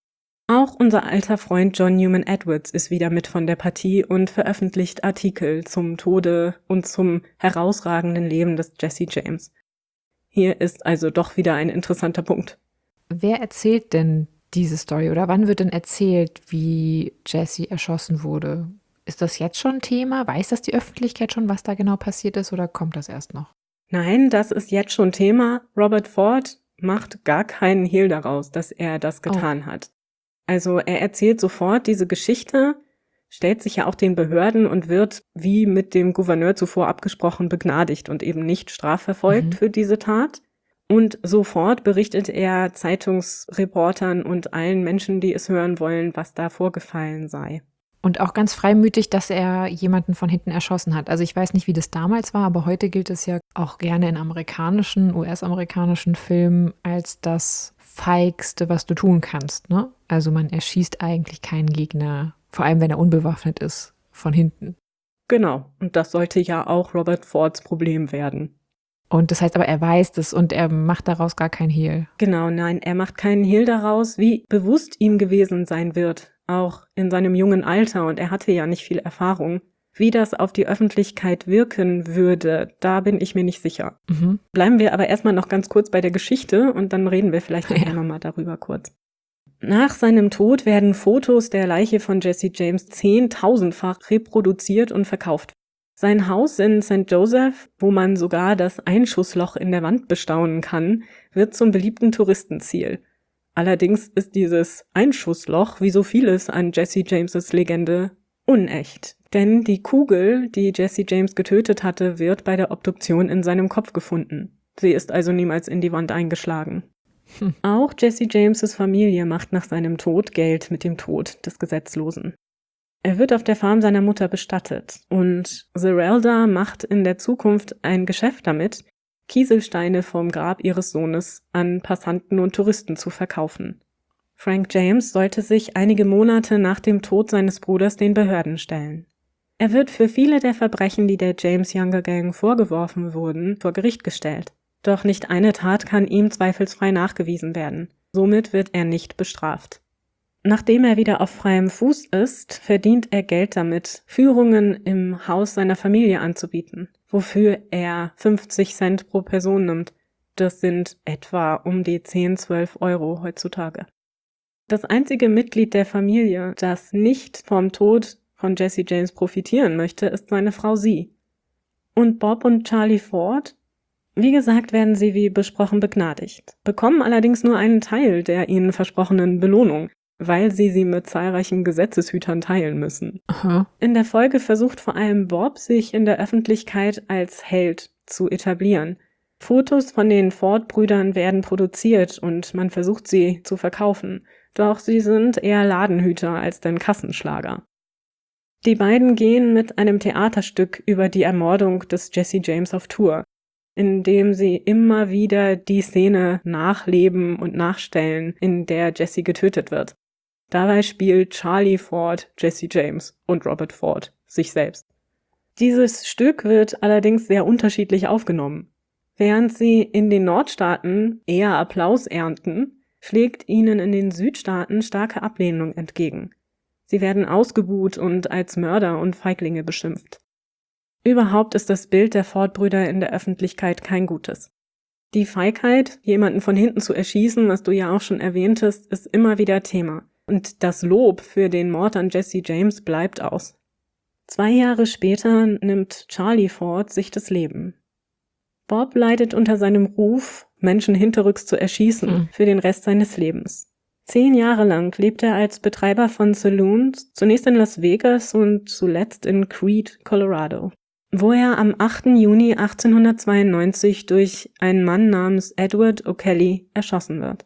Auch unser alter Freund John Newman Edwards ist wieder mit von der Partie und veröffentlicht Artikel zum Tode und zum herausragenden Leben des Jesse James. Hier ist also doch wieder ein interessanter Punkt. Wer erzählt denn diese Story oder wann wird denn erzählt, wie Jesse erschossen wurde? Ist das jetzt schon Thema? Weiß das die Öffentlichkeit schon, was da genau passiert ist, oder kommt das erst noch? Nein, das ist jetzt schon Thema. Robert Ford macht gar keinen Hehl daraus, dass er das getan oh. hat. Also er erzählt sofort diese Geschichte, stellt sich ja auch den Behörden und wird, wie mit dem Gouverneur zuvor abgesprochen, begnadigt und eben nicht strafverfolgt mhm. für diese Tat. Und sofort berichtet er Zeitungsreportern und allen Menschen, die es hören wollen, was da vorgefallen sei. Und auch ganz freimütig, dass er jemanden von hinten erschossen hat. Also ich weiß nicht, wie das damals war, aber heute gilt es ja auch gerne in amerikanischen, U S-amerikanischen Filmen als das Feigste, was du tun kannst, ne? Also man erschießt eigentlich keinen Gegner, vor allem wenn er unbewaffnet ist, von hinten. Genau, und das sollte ja auch Robert Fords Problem werden. Und das heißt aber, er weiß das und er macht daraus gar kein Hehl. Genau, nein, er macht keinen Hehl daraus, wie bewusst ihm gewesen sein wird, auch in seinem jungen Alter, und er hatte ja nicht viel Erfahrung. Wie das auf die Öffentlichkeit wirken würde, da bin ich mir nicht sicher. Mhm. Bleiben wir aber erstmal noch ganz kurz bei der Geschichte und dann reden wir vielleicht nachher ja. nochmal darüber kurz. Nach seinem Tod werden Fotos der Leiche von Jesse James zehntausendfach reproduziert und verkauft. Sein Haus in Sankt Joseph, wo man sogar das Einschussloch in der Wand bestaunen kann, wird zum beliebten Touristenziel. Allerdings ist dieses Einschussloch, wie so vieles an Jesse James' Legende, unecht. Denn die Kugel, die Jesse James getötet hatte, wird bei der Obduktion in seinem Kopf gefunden. Sie ist also niemals in die Wand eingeschlagen. Hm. Auch Jesse James' Familie macht nach seinem Tod Geld mit dem Tod des Gesetzlosen. Er wird auf der Farm seiner Mutter bestattet und Zerelda macht in der Zukunft ein Geschäft damit, Kieselsteine vom Grab ihres Sohnes an Passanten und Touristen zu verkaufen. Frank James sollte sich einige Monate nach dem Tod seines Bruders den Behörden stellen. Er wird für viele der Verbrechen, die der James Younger Gang vorgeworfen wurden, vor Gericht gestellt. Doch nicht eine Tat kann ihm zweifelsfrei nachgewiesen werden. Somit wird er nicht bestraft. Nachdem er wieder auf freiem Fuß ist, verdient er Geld damit, Führungen im Haus seiner Familie anzubieten, wofür er fünfzig Cent pro Person nimmt. Das sind etwa um die zehn, zwölf Euro heutzutage. Das einzige Mitglied der Familie, das nicht vom Tod von Jesse James profitieren möchte, ist seine Frau Sie. Und Bob und Charlie Ford? Wie gesagt, werden sie wie besprochen begnadigt, bekommen allerdings nur einen Teil der ihnen versprochenen Belohnung, weil sie sie mit zahlreichen Gesetzeshütern teilen müssen. Aha. In der Folge versucht vor allem Bob, sich in der Öffentlichkeit als Held zu etablieren. Fotos von den Ford-Brüdern werden produziert und man versucht sie zu verkaufen, doch sie sind eher Ladenhüter als denn Kassenschlager. Die beiden gehen mit einem Theaterstück über die Ermordung des Jesse James auf Tour, in dem sie immer wieder die Szene nachleben und nachstellen, in der Jesse getötet wird. Dabei spielt Charlie Ford Jesse James und Robert Ford sich selbst. Dieses Stück wird allerdings sehr unterschiedlich aufgenommen. Während sie in den Nordstaaten eher Applaus ernten, schlägt ihnen in den Südstaaten starke Ablehnung entgegen. Sie werden ausgebuht und als Mörder und Feiglinge beschimpft. Überhaupt ist das Bild der Ford-Brüder in der Öffentlichkeit kein gutes. Die Feigheit, jemanden von hinten zu erschießen, was du ja auch schon erwähntest, ist immer wieder Thema. Und das Lob für den Mord an Jesse James bleibt aus. Zwei Jahre später nimmt Charlie Ford sich das Leben. Bob leidet unter seinem Ruf, Menschen hinterrücks zu erschießen, Hm. für den Rest seines Lebens. Zehn Jahre lang lebt er als Betreiber von Saloons, zunächst in Las Vegas und zuletzt in Creede, Colorado, wo er am achten Juni achtzehnhundertzweiundneunzig durch einen Mann namens Edward O'Kelly erschossen wird.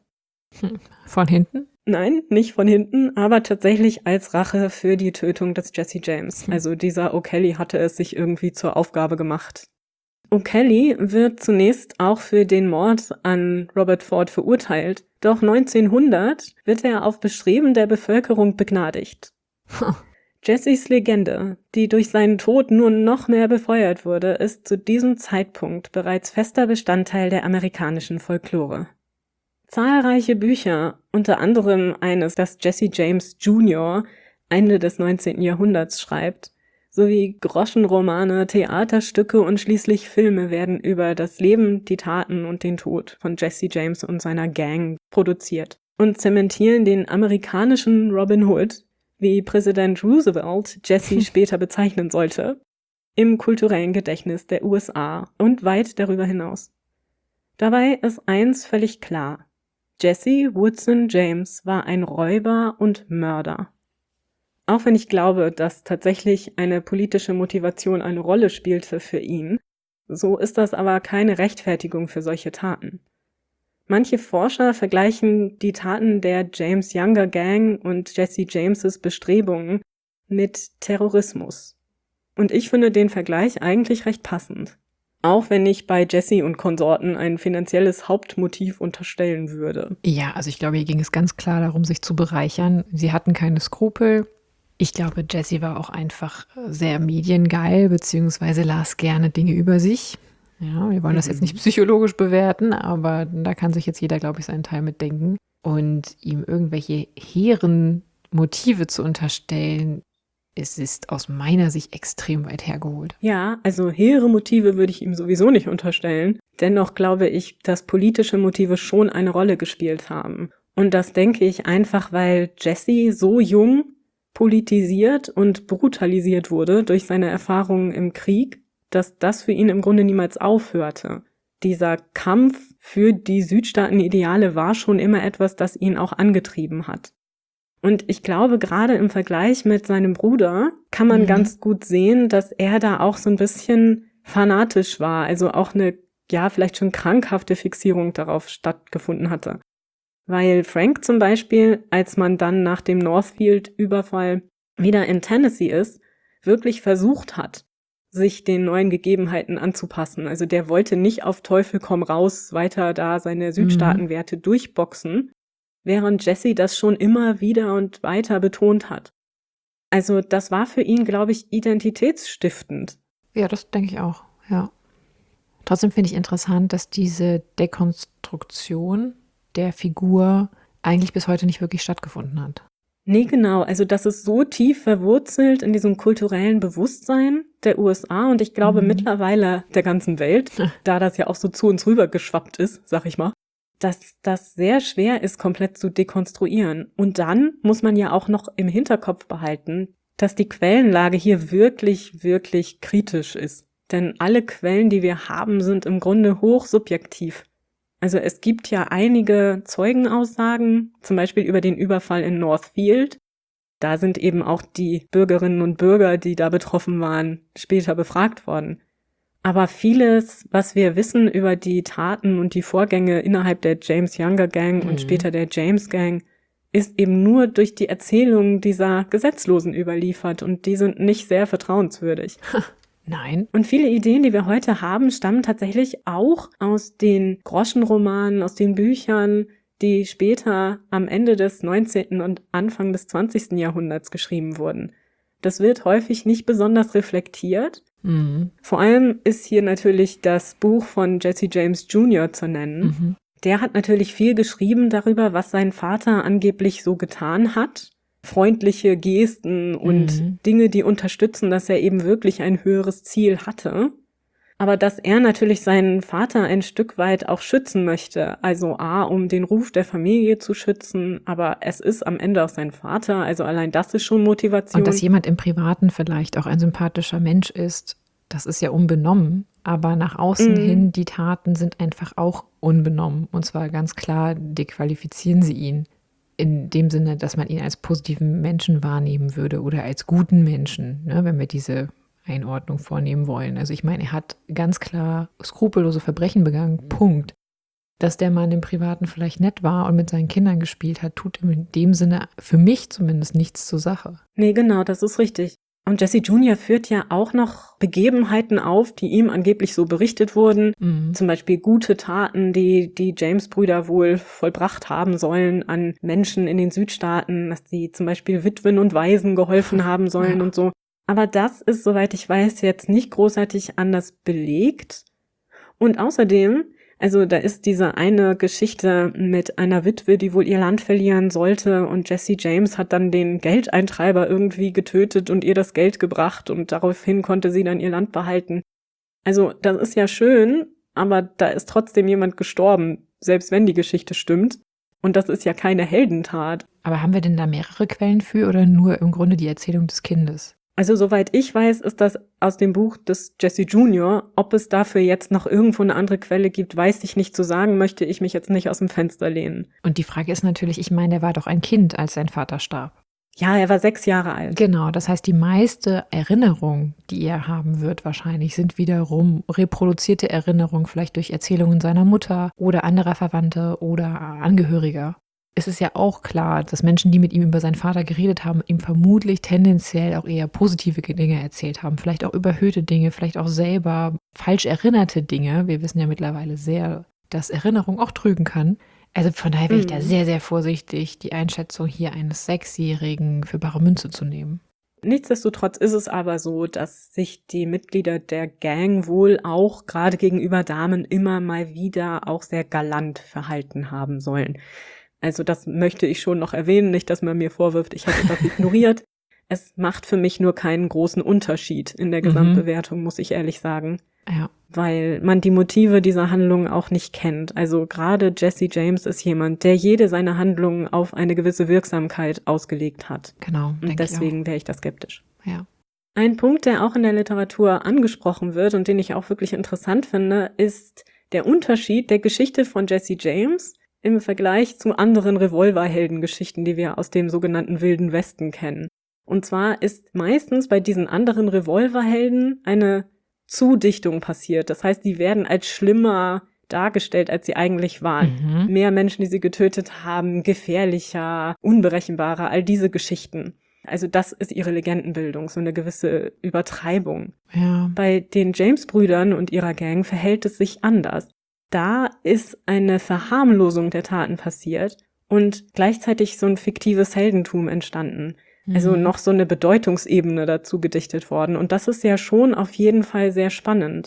Von hinten? Nein, nicht von hinten, aber tatsächlich als Rache für die Tötung des Jesse James. Hm. Also dieser O'Kelly hatte es sich irgendwie zur Aufgabe gemacht. O'Kelly wird zunächst auch für den Mord an Robert Ford verurteilt, doch neunzehnhundert wird er auf Bestreben der Bevölkerung begnadigt. Jessys Legende, die durch seinen Tod nur noch mehr befeuert wurde, ist zu diesem Zeitpunkt bereits fester Bestandteil der amerikanischen Folklore. Zahlreiche Bücher, unter anderem eines, das Jesse James Junior Ende des neunzehnten Jahrhunderts schreibt, sowie Groschenromane, Theaterstücke und schließlich Filme werden über das Leben, die Taten und den Tod von Jesse James und seiner Gang produziert und zementieren den amerikanischen Robin Hood, wie Präsident Roosevelt Jesse später bezeichnen sollte, im kulturellen Gedächtnis der U S A und weit darüber hinaus. Dabei ist eins völlig klar: Jesse Woodson James war ein Räuber und Mörder. Auch wenn ich glaube, dass tatsächlich eine politische Motivation eine Rolle spielte für ihn, so ist das aber keine Rechtfertigung für solche Taten. Manche Forscher vergleichen die Taten der James Younger Gang und Jesse James' Bestrebungen mit Terrorismus. Und ich finde den Vergleich eigentlich recht passend. Auch wenn ich bei Jesse und Konsorten ein finanzielles Hauptmotiv unterstellen würde. Ja, also ich glaube, hier ging es ganz klar darum, sich zu bereichern. Sie hatten keine Skrupel. Ich glaube, Jesse war auch einfach sehr mediengeil, beziehungsweise las gerne Dinge über sich. Ja, wir wollen das jetzt nicht psychologisch bewerten, aber da kann sich jetzt jeder, glaube ich, seinen Teil mitdenken. Und ihm irgendwelche hehren Motive zu unterstellen, es ist aus meiner Sicht extrem weit hergeholt. Ja, also hehre Motive würde ich ihm sowieso nicht unterstellen. Dennoch glaube ich, dass politische Motive schon eine Rolle gespielt haben. Und das denke ich einfach, weil Jesse so jung politisiert und brutalisiert wurde durch seine Erfahrungen im Krieg, dass das für ihn im Grunde niemals aufhörte. Dieser Kampf für die Südstaaten-Ideale war schon immer etwas, das ihn auch angetrieben hat. Und ich glaube, gerade im Vergleich mit seinem Bruder kann man Mhm. ganz gut sehen, dass er da auch so ein bisschen fanatisch war, also auch eine, ja, vielleicht schon krankhafte Fixierung darauf stattgefunden hatte. Weil Frank zum Beispiel, als man dann nach dem Northfield-Überfall wieder in Tennessee ist, wirklich versucht hat, sich den neuen Gegebenheiten anzupassen. Also der wollte nicht auf Teufel komm raus weiter da seine Südstaatenwerte durchboxen, während Jesse das schon immer wieder und weiter betont hat. Also das war für ihn, glaube ich, identitätsstiftend. Ja, das denke ich auch, ja. Trotzdem finde ich interessant, dass diese Dekonstruktion der Figur eigentlich bis heute nicht wirklich stattgefunden hat. Nee, genau. Also das ist so tief verwurzelt in diesem kulturellen Bewusstsein der U S A und ich glaube Mhm. mittlerweile der ganzen Welt, da das ja auch so zu uns rübergeschwappt ist, sag ich mal, dass das sehr schwer ist, komplett zu dekonstruieren. Und dann muss man ja auch noch im Hinterkopf behalten, dass die Quellenlage hier wirklich, wirklich kritisch ist. Denn alle Quellen, die wir haben, sind im Grunde hochsubjektiv. Also es gibt ja einige Zeugenaussagen, zum Beispiel über den Überfall in Northfield. Da sind eben auch die Bürgerinnen und Bürger, die da betroffen waren, später befragt worden. Aber vieles, was wir wissen über die Taten und die Vorgänge innerhalb der James Younger Gang Mhm. und später der James Gang, ist eben nur durch die Erzählungen dieser Gesetzlosen überliefert und die sind nicht sehr vertrauenswürdig. Nein. Und viele Ideen, die wir heute haben, stammen tatsächlich auch aus den Groschenromanen, aus den Büchern, die später am Ende des neunzehnten und Anfang des zwanzigsten Jahrhunderts geschrieben wurden. Das wird häufig nicht besonders reflektiert. Mhm. Vor allem ist hier natürlich das Buch von Jesse James Junior zu nennen. Mhm. Der hat natürlich viel geschrieben darüber, was sein Vater angeblich so getan hat. Freundliche Gesten und Mhm. Dinge, die unterstützen, dass er eben wirklich ein höheres Ziel hatte. Aber dass er natürlich seinen Vater ein Stück weit auch schützen möchte. Also A, um den Ruf der Familie zu schützen, aber es ist am Ende auch sein Vater, also allein das ist schon Motivation. Und dass jemand im Privaten vielleicht auch ein sympathischer Mensch ist, das ist ja unbenommen. Aber nach außen Mhm. hin, die Taten sind einfach auch unbenommen. Und zwar ganz klar dequalifizieren sie ihn. In dem Sinne, dass man ihn als positiven Menschen wahrnehmen würde oder als guten Menschen, ne, wenn wir diese Einordnung vornehmen wollen. Also ich meine, er hat ganz klar skrupellose Verbrechen begangen, Punkt. Dass der Mann im Privaten vielleicht nett war und mit seinen Kindern gespielt hat, tut in dem Sinne für mich zumindest nichts zur Sache. Nee, genau, das ist richtig. Und Jesse Junior führt ja auch noch Begebenheiten auf, die ihm angeblich so berichtet wurden. Mhm. Zum Beispiel gute Taten, die die James-Brüder wohl vollbracht haben sollen an Menschen in den Südstaaten, dass sie zum Beispiel Witwen und Waisen geholfen haben sollen Ja. und so. Aber das ist, soweit ich weiß, jetzt nicht großartig anders belegt. Und außerdem, also da ist diese eine Geschichte mit einer Witwe, die wohl ihr Land verlieren sollte und Jesse James hat dann den Geldeintreiber irgendwie getötet und ihr das Geld gebracht und daraufhin konnte sie dann ihr Land behalten. Also das ist ja schön, aber da ist trotzdem jemand gestorben, selbst wenn die Geschichte stimmt. Und das ist ja keine Heldentat. Aber haben wir denn da mehrere Quellen für oder nur im Grunde die Erzählung des Kindes? Also soweit ich weiß, ist das aus dem Buch des Jesse Junior Ob es dafür jetzt noch irgendwo eine andere Quelle gibt, weiß ich nicht zu sagen, möchte ich mich jetzt nicht aus dem Fenster lehnen. Und die Frage ist natürlich, ich meine, er war doch ein Kind, als sein Vater starb. Ja, er war sechs Jahre alt. Genau, das heißt, die meiste Erinnerung, die er haben wird wahrscheinlich, sind wiederum reproduzierte Erinnerungen, vielleicht durch Erzählungen seiner Mutter oder anderer Verwandte oder Angehöriger. Es ist ja auch klar, dass Menschen, die mit ihm über seinen Vater geredet haben, ihm vermutlich tendenziell auch eher positive Dinge erzählt haben. Vielleicht auch überhöhte Dinge, vielleicht auch selber falsch erinnerte Dinge. Wir wissen ja mittlerweile sehr, dass Erinnerung auch trügen kann. Also von daher wäre ich da Mhm. sehr, sehr vorsichtig, die Einschätzung hier eines Sechsjährigen für bare Münze zu nehmen. Nichtsdestotrotz ist es aber so, dass sich die Mitglieder der Gang wohl auch gerade gegenüber Damen immer mal wieder auch sehr galant verhalten haben sollen. Also das möchte ich schon noch erwähnen, nicht, dass man mir vorwirft, ich hätte das ignoriert. Es macht für mich nur keinen großen Unterschied in der Mhm. Gesamtbewertung, muss ich ehrlich sagen, Ja, weil man die Motive dieser Handlungen auch nicht kennt. Also gerade Jesse James ist jemand, der jede seiner Handlungen auf eine gewisse Wirksamkeit ausgelegt hat. genau. Und denke deswegen wäre ich da skeptisch. ich auch. Ja. Ein Punkt, der auch in der Literatur angesprochen wird und den ich auch wirklich interessant finde, ist der Unterschied der Geschichte von Jesse James im Vergleich zu anderen Revolverheldengeschichten, die wir aus dem sogenannten Wilden Westen kennen. Und zwar ist meistens bei diesen anderen Revolverhelden eine Zudichtung passiert. Das heißt, die werden als schlimmer dargestellt, als sie eigentlich waren. Mhm. Mehr Menschen, die sie getötet haben, gefährlicher, unberechenbarer, all diese Geschichten. Also das ist ihre Legendenbildung, so eine gewisse Übertreibung. Ja. Bei den James-Brüdern und ihrer Gang verhält es sich anders. Da ist eine Verharmlosung der Taten passiert und gleichzeitig so ein fiktives Heldentum entstanden. Also Mhm. noch so eine Bedeutungsebene dazu gedichtet worden. Und das ist ja schon auf jeden Fall sehr spannend.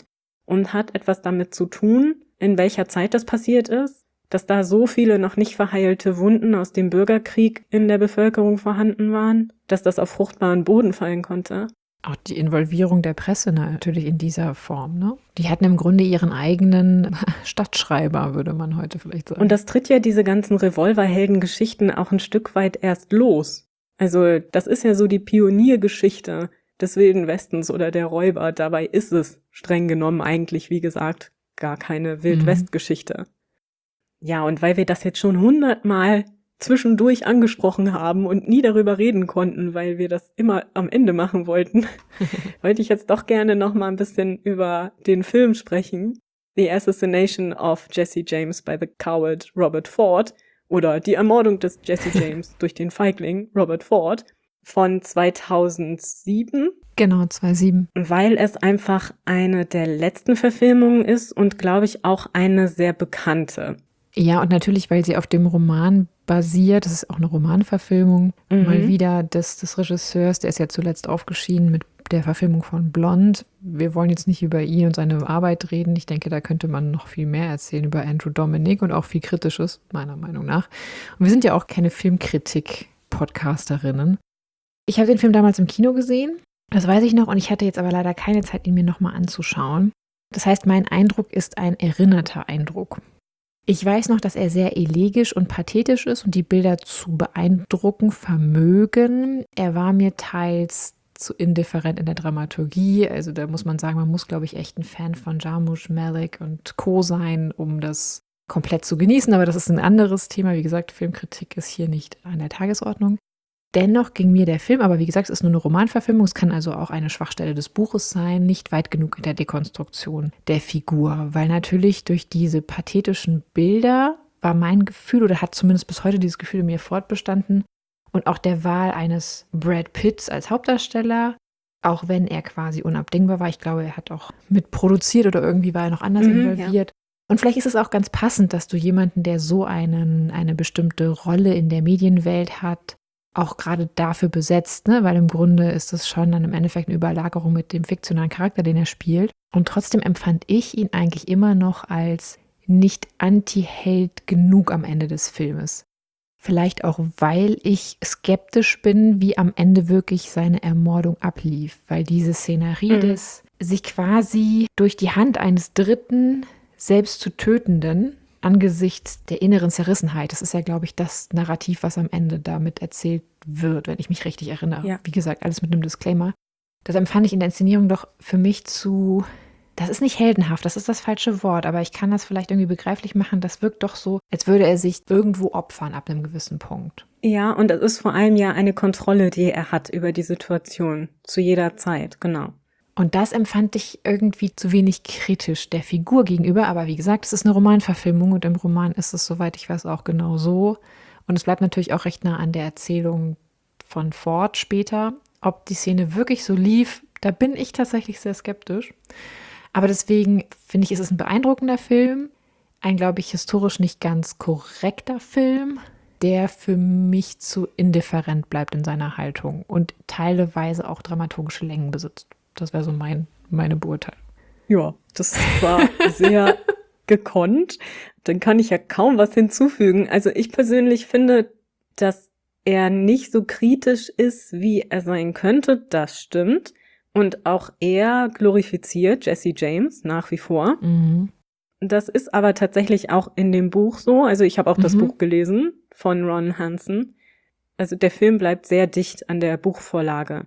und hat etwas damit zu tun, in welcher Zeit das passiert ist, dass da so viele noch nicht verheilte Wunden aus dem Bürgerkrieg in der Bevölkerung vorhanden waren, dass das auf fruchtbaren Boden fallen konnte. Auch die Involvierung der Presse natürlich in dieser Form, ne? Die hatten im Grunde ihren eigenen Stadtschreiber, würde man heute vielleicht sagen. Und das tritt ja diese ganzen Revolverhelden-Geschichten auch ein Stück weit erst los. Also das ist ja so die Pioniergeschichte des Wilden Westens oder der Räuber. Dabei ist es streng genommen eigentlich, wie gesagt, gar keine Wild-West-Geschichte. Ja, und weil wir das jetzt schon hundertmal zwischendurch angesprochen haben und nie darüber reden konnten, weil wir das immer am Ende machen wollten, wollte ich jetzt doch gerne noch mal ein bisschen über den Film sprechen. The Assassination of Jesse James by the Coward Robert Ford oder Die Ermordung des Jesse James durch den Feigling Robert Ford von zweitausendsieben. Genau, zweitausendsieben. Weil es einfach eine der letzten Verfilmungen ist und, glaube ich, auch eine sehr bekannte. Ja, und natürlich, weil sie auf dem Roman basiert, das ist auch eine Romanverfilmung, mhm. mal wieder des, des Regisseurs, der ist ja zuletzt aufgeschieden mit der Verfilmung von Blonde. Wir wollen jetzt nicht über ihn und seine Arbeit reden. Ich denke, da könnte man noch viel mehr erzählen über Andrew Dominik und auch viel Kritisches, meiner Meinung nach. Und wir sind ja auch keine Filmkritik-Podcasterinnen. Ich habe den Film damals im Kino gesehen, das weiß ich noch, und ich hatte jetzt aber leider keine Zeit, ihn mir nochmal anzuschauen. Das heißt, mein Eindruck ist ein erinnerter Eindruck. Ich weiß noch, dass er sehr elegisch und pathetisch ist und die Bilder zu beeindrucken vermögen. Er war mir teils zu indifferent in der Dramaturgie. Also da muss man sagen, man muss, glaube ich, echt ein Fan von Jarmusch, Malick und Co. sein, um das komplett zu genießen. Aber das ist ein anderes Thema. Wie gesagt, Filmkritik ist hier nicht an der Tagesordnung. Dennoch ging mir der Film, aber wie gesagt, es ist nur eine Romanverfilmung, es kann also auch eine Schwachstelle des Buches sein, nicht weit genug in der Dekonstruktion der Figur, weil natürlich durch diese pathetischen Bilder war mein Gefühl, oder hat zumindest bis heute dieses Gefühl in mir fortbestanden, und auch der Wahl eines Brad Pitts als Hauptdarsteller, auch wenn er quasi unabdingbar war, ich glaube, er hat auch mitproduziert oder irgendwie war er noch anders mhm, involviert. Ja. Und vielleicht ist es auch ganz passend, dass du jemanden, der so einen, eine bestimmte Rolle in der Medienwelt hat, auch gerade dafür besetzt, ne? Weil im Grunde ist es schon dann im Endeffekt eine Überlagerung mit dem fiktionalen Charakter, den er spielt. Und trotzdem empfand ich ihn eigentlich immer noch als nicht Anti-Held genug am Ende des Filmes. Vielleicht auch, weil ich skeptisch bin, wie am Ende wirklich seine Ermordung ablief. Weil diese Szenerie mhm. des sich quasi durch die Hand eines Dritten selbst zu Tötenden angesichts der inneren Zerrissenheit, das ist ja, glaube ich, das Narrativ, was am Ende damit erzählt wird, wenn ich mich richtig erinnere. Ja. Wie gesagt, alles mit einem Disclaimer. Das empfand ich in der Inszenierung doch für mich zu, das ist nicht heldenhaft, das ist das falsche Wort, aber ich kann das vielleicht irgendwie begreiflich machen, das wirkt doch so, als würde er sich irgendwo opfern ab einem gewissen Punkt. Ja, und es ist vor allem ja eine Kontrolle, die er hat über die Situation, zu jeder Zeit, genau. Und das empfand ich irgendwie zu wenig kritisch der Figur gegenüber. Aber wie gesagt, es ist eine Romanverfilmung und im Roman ist es, soweit ich weiß, auch genau so. Und es bleibt natürlich auch recht nah an der Erzählung von Ford später. Ob die Szene wirklich so lief, da bin ich tatsächlich sehr skeptisch. Aber deswegen finde ich, ist es ein beeindruckender Film. Ein, glaube ich, historisch nicht ganz korrekter Film, der für mich zu indifferent bleibt in seiner Haltung und teilweise auch dramaturgische Längen besitzt. Das wäre so mein, meine Beurteilung. Ja, das war sehr gekonnt. Dann kann ich ja kaum was hinzufügen. Also ich persönlich finde, dass er nicht so kritisch ist, wie er sein könnte. Das stimmt. Und auch er glorifiziert Jesse James nach wie vor. Mhm. Das ist aber tatsächlich auch in dem Buch so. Also ich habe auch mhm. das Buch gelesen von Ron Hansen. Also der Film bleibt sehr dicht an der Buchvorlage.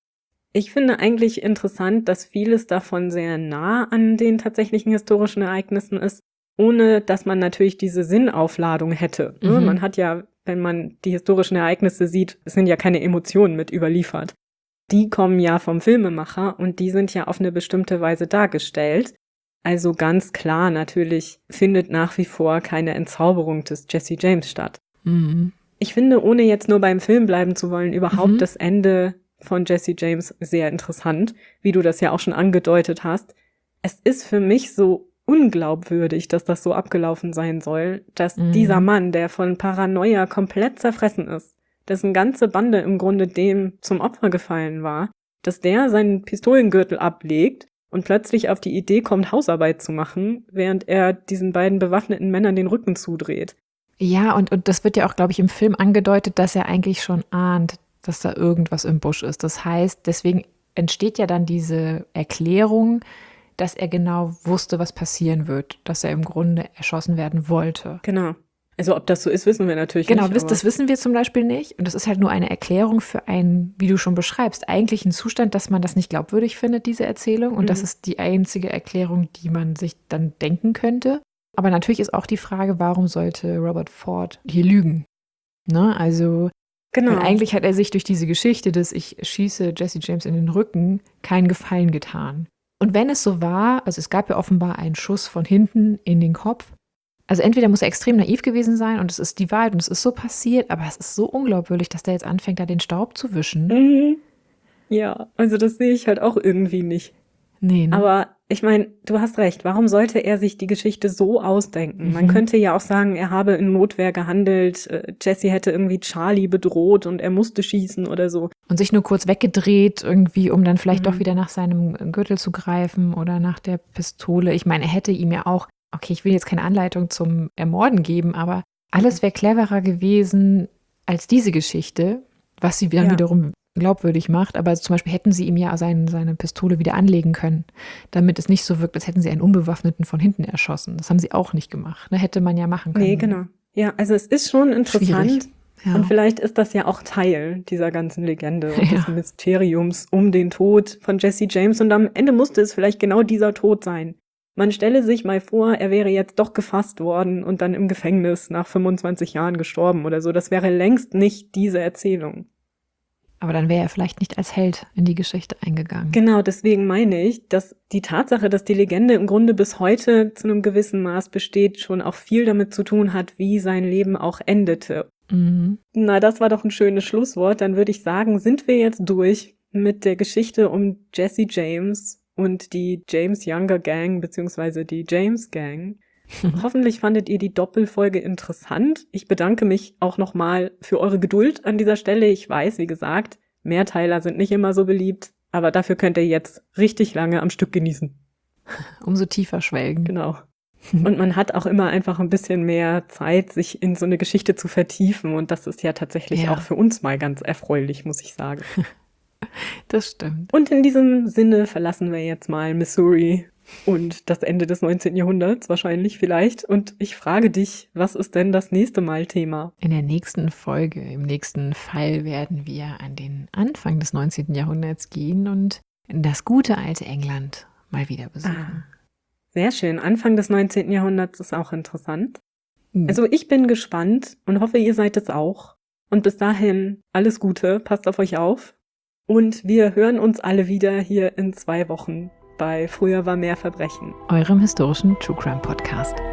Ich finde eigentlich interessant, dass vieles davon sehr nah an den tatsächlichen historischen Ereignissen ist, ohne dass man natürlich diese Sinnaufladung hätte. Mhm. Man hat ja, wenn man die historischen Ereignisse sieht, es sind ja keine Emotionen mit überliefert. Die kommen ja vom Filmemacher und die sind ja auf eine bestimmte Weise dargestellt. Also ganz klar, natürlich findet nach wie vor keine Entzauberung des Jesse James statt. Mhm. Ich finde, ohne jetzt nur beim Film bleiben zu wollen, überhaupt mhm. das Ende von Jesse James sehr interessant, wie du das ja auch schon angedeutet hast. Es ist für mich so unglaubwürdig, dass das so abgelaufen sein soll, dass mhm. dieser Mann, der von Paranoia komplett zerfressen ist, dessen ganze Bande im Grunde dem zum Opfer gefallen war, dass der seinen Pistolengürtel ablegt und plötzlich auf die Idee kommt, Hausarbeit zu machen, während er diesen beiden bewaffneten Männern den Rücken zudreht. Ja, und, und das wird ja auch, glaube ich, im Film angedeutet, dass er eigentlich schon ahnt, dass da irgendwas im Busch ist. Das heißt, deswegen entsteht ja dann diese Erklärung, dass er genau wusste, was passieren wird, dass er im Grunde erschossen werden wollte. Genau. Also ob das so ist, wissen wir natürlich genau, nicht. Genau, das wissen wir zum Beispiel nicht. Und das ist halt nur eine Erklärung für einen, wie du schon beschreibst, eigentlich einen Zustand, dass man das nicht glaubwürdig findet, diese Erzählung. Und mhm. das ist die einzige Erklärung, die man sich dann denken könnte. Aber natürlich ist auch die Frage, warum sollte Robert Ford hier lügen? Ne? Also genau. Eigentlich hat er sich durch diese Geschichte, dass ich schieße Jesse James in den Rücken, keinen Gefallen getan. Und wenn es so war, also es gab ja offenbar einen Schuss von hinten in den Kopf. Also entweder muss er extrem naiv gewesen sein und es ist die Wahrheit und es ist so passiert, aber es ist so unglaubwürdig, dass der jetzt anfängt, da den Staub zu wischen. Mhm. Ja, also das sehe ich halt auch irgendwie nicht. Nee, ne? Aber ich meine, du hast recht, warum sollte er sich die Geschichte so ausdenken? Mhm. Man könnte ja auch sagen, er habe in Notwehr gehandelt, Jesse hätte irgendwie Charlie bedroht und er musste schießen oder so. Und sich nur kurz weggedreht irgendwie, um dann vielleicht mhm. doch wieder nach seinem Gürtel zu greifen oder nach der Pistole. Ich meine, er hätte ihm ja auch, okay, ich will jetzt keine Anleitung zum Ermorden geben, aber alles wäre cleverer gewesen als diese Geschichte, was sie dann ja. wiederum glaubwürdig macht, aber zum Beispiel hätten sie ihm ja sein, seine Pistole wieder anlegen können, damit es nicht so wirkt, als hätten sie einen Unbewaffneten von hinten erschossen. Das haben sie auch nicht gemacht. Ne? Hätte man ja machen können. Nee, genau. Ja, also es ist schon interessant ja. und vielleicht ist das ja auch Teil dieser ganzen Legende und ja. des Mysteriums um den Tod von Jesse James und am Ende musste es vielleicht genau dieser Tod sein. Man stelle sich mal vor, er wäre jetzt doch gefasst worden und dann im Gefängnis nach fünfundzwanzig Jahren gestorben oder so. Das wäre längst nicht diese Erzählung. Aber dann wäre er vielleicht nicht als Held in die Geschichte eingegangen. Genau, deswegen meine ich, dass die Tatsache, dass die Legende im Grunde bis heute zu einem gewissen Maß besteht, schon auch viel damit zu tun hat, wie sein Leben auch endete. Mhm. Na, das war doch ein schönes Schlusswort. Dann würde ich sagen, sind wir jetzt durch mit der Geschichte um Jesse James und die James Younger Gang, beziehungsweise die James Gang. Hoffentlich fandet ihr die Doppelfolge interessant. Ich bedanke mich auch nochmal für eure Geduld an dieser Stelle. Ich weiß, wie gesagt, Mehrteiler sind nicht immer so beliebt, aber dafür könnt ihr jetzt richtig lange am Stück genießen. Umso tiefer schwelgen. Genau. Und man hat auch immer einfach ein bisschen mehr Zeit, sich in so eine Geschichte zu vertiefen. Und das ist ja tatsächlich ja. auch für uns mal ganz erfreulich, muss ich sagen. Das stimmt. Und in diesem Sinne verlassen wir jetzt mal Missouri und das Ende des neunzehnten Jahrhunderts wahrscheinlich vielleicht. Und ich frage dich, was ist denn das nächste Mal Thema? In der nächsten Folge, im nächsten Fall werden wir an den Anfang des neunzehnten Jahrhunderts gehen und das gute alte England mal wieder besuchen. Ah, sehr schön. Anfang des neunzehnten Jahrhunderts ist auch interessant. Mhm. Also ich bin gespannt und hoffe, ihr seid es auch. Und bis dahin alles Gute, passt auf euch auf. Und wir hören uns alle wieder hier in zwei Wochen bei Früher war mehr Verbrechen. Eurem historischen True Crime Podcast.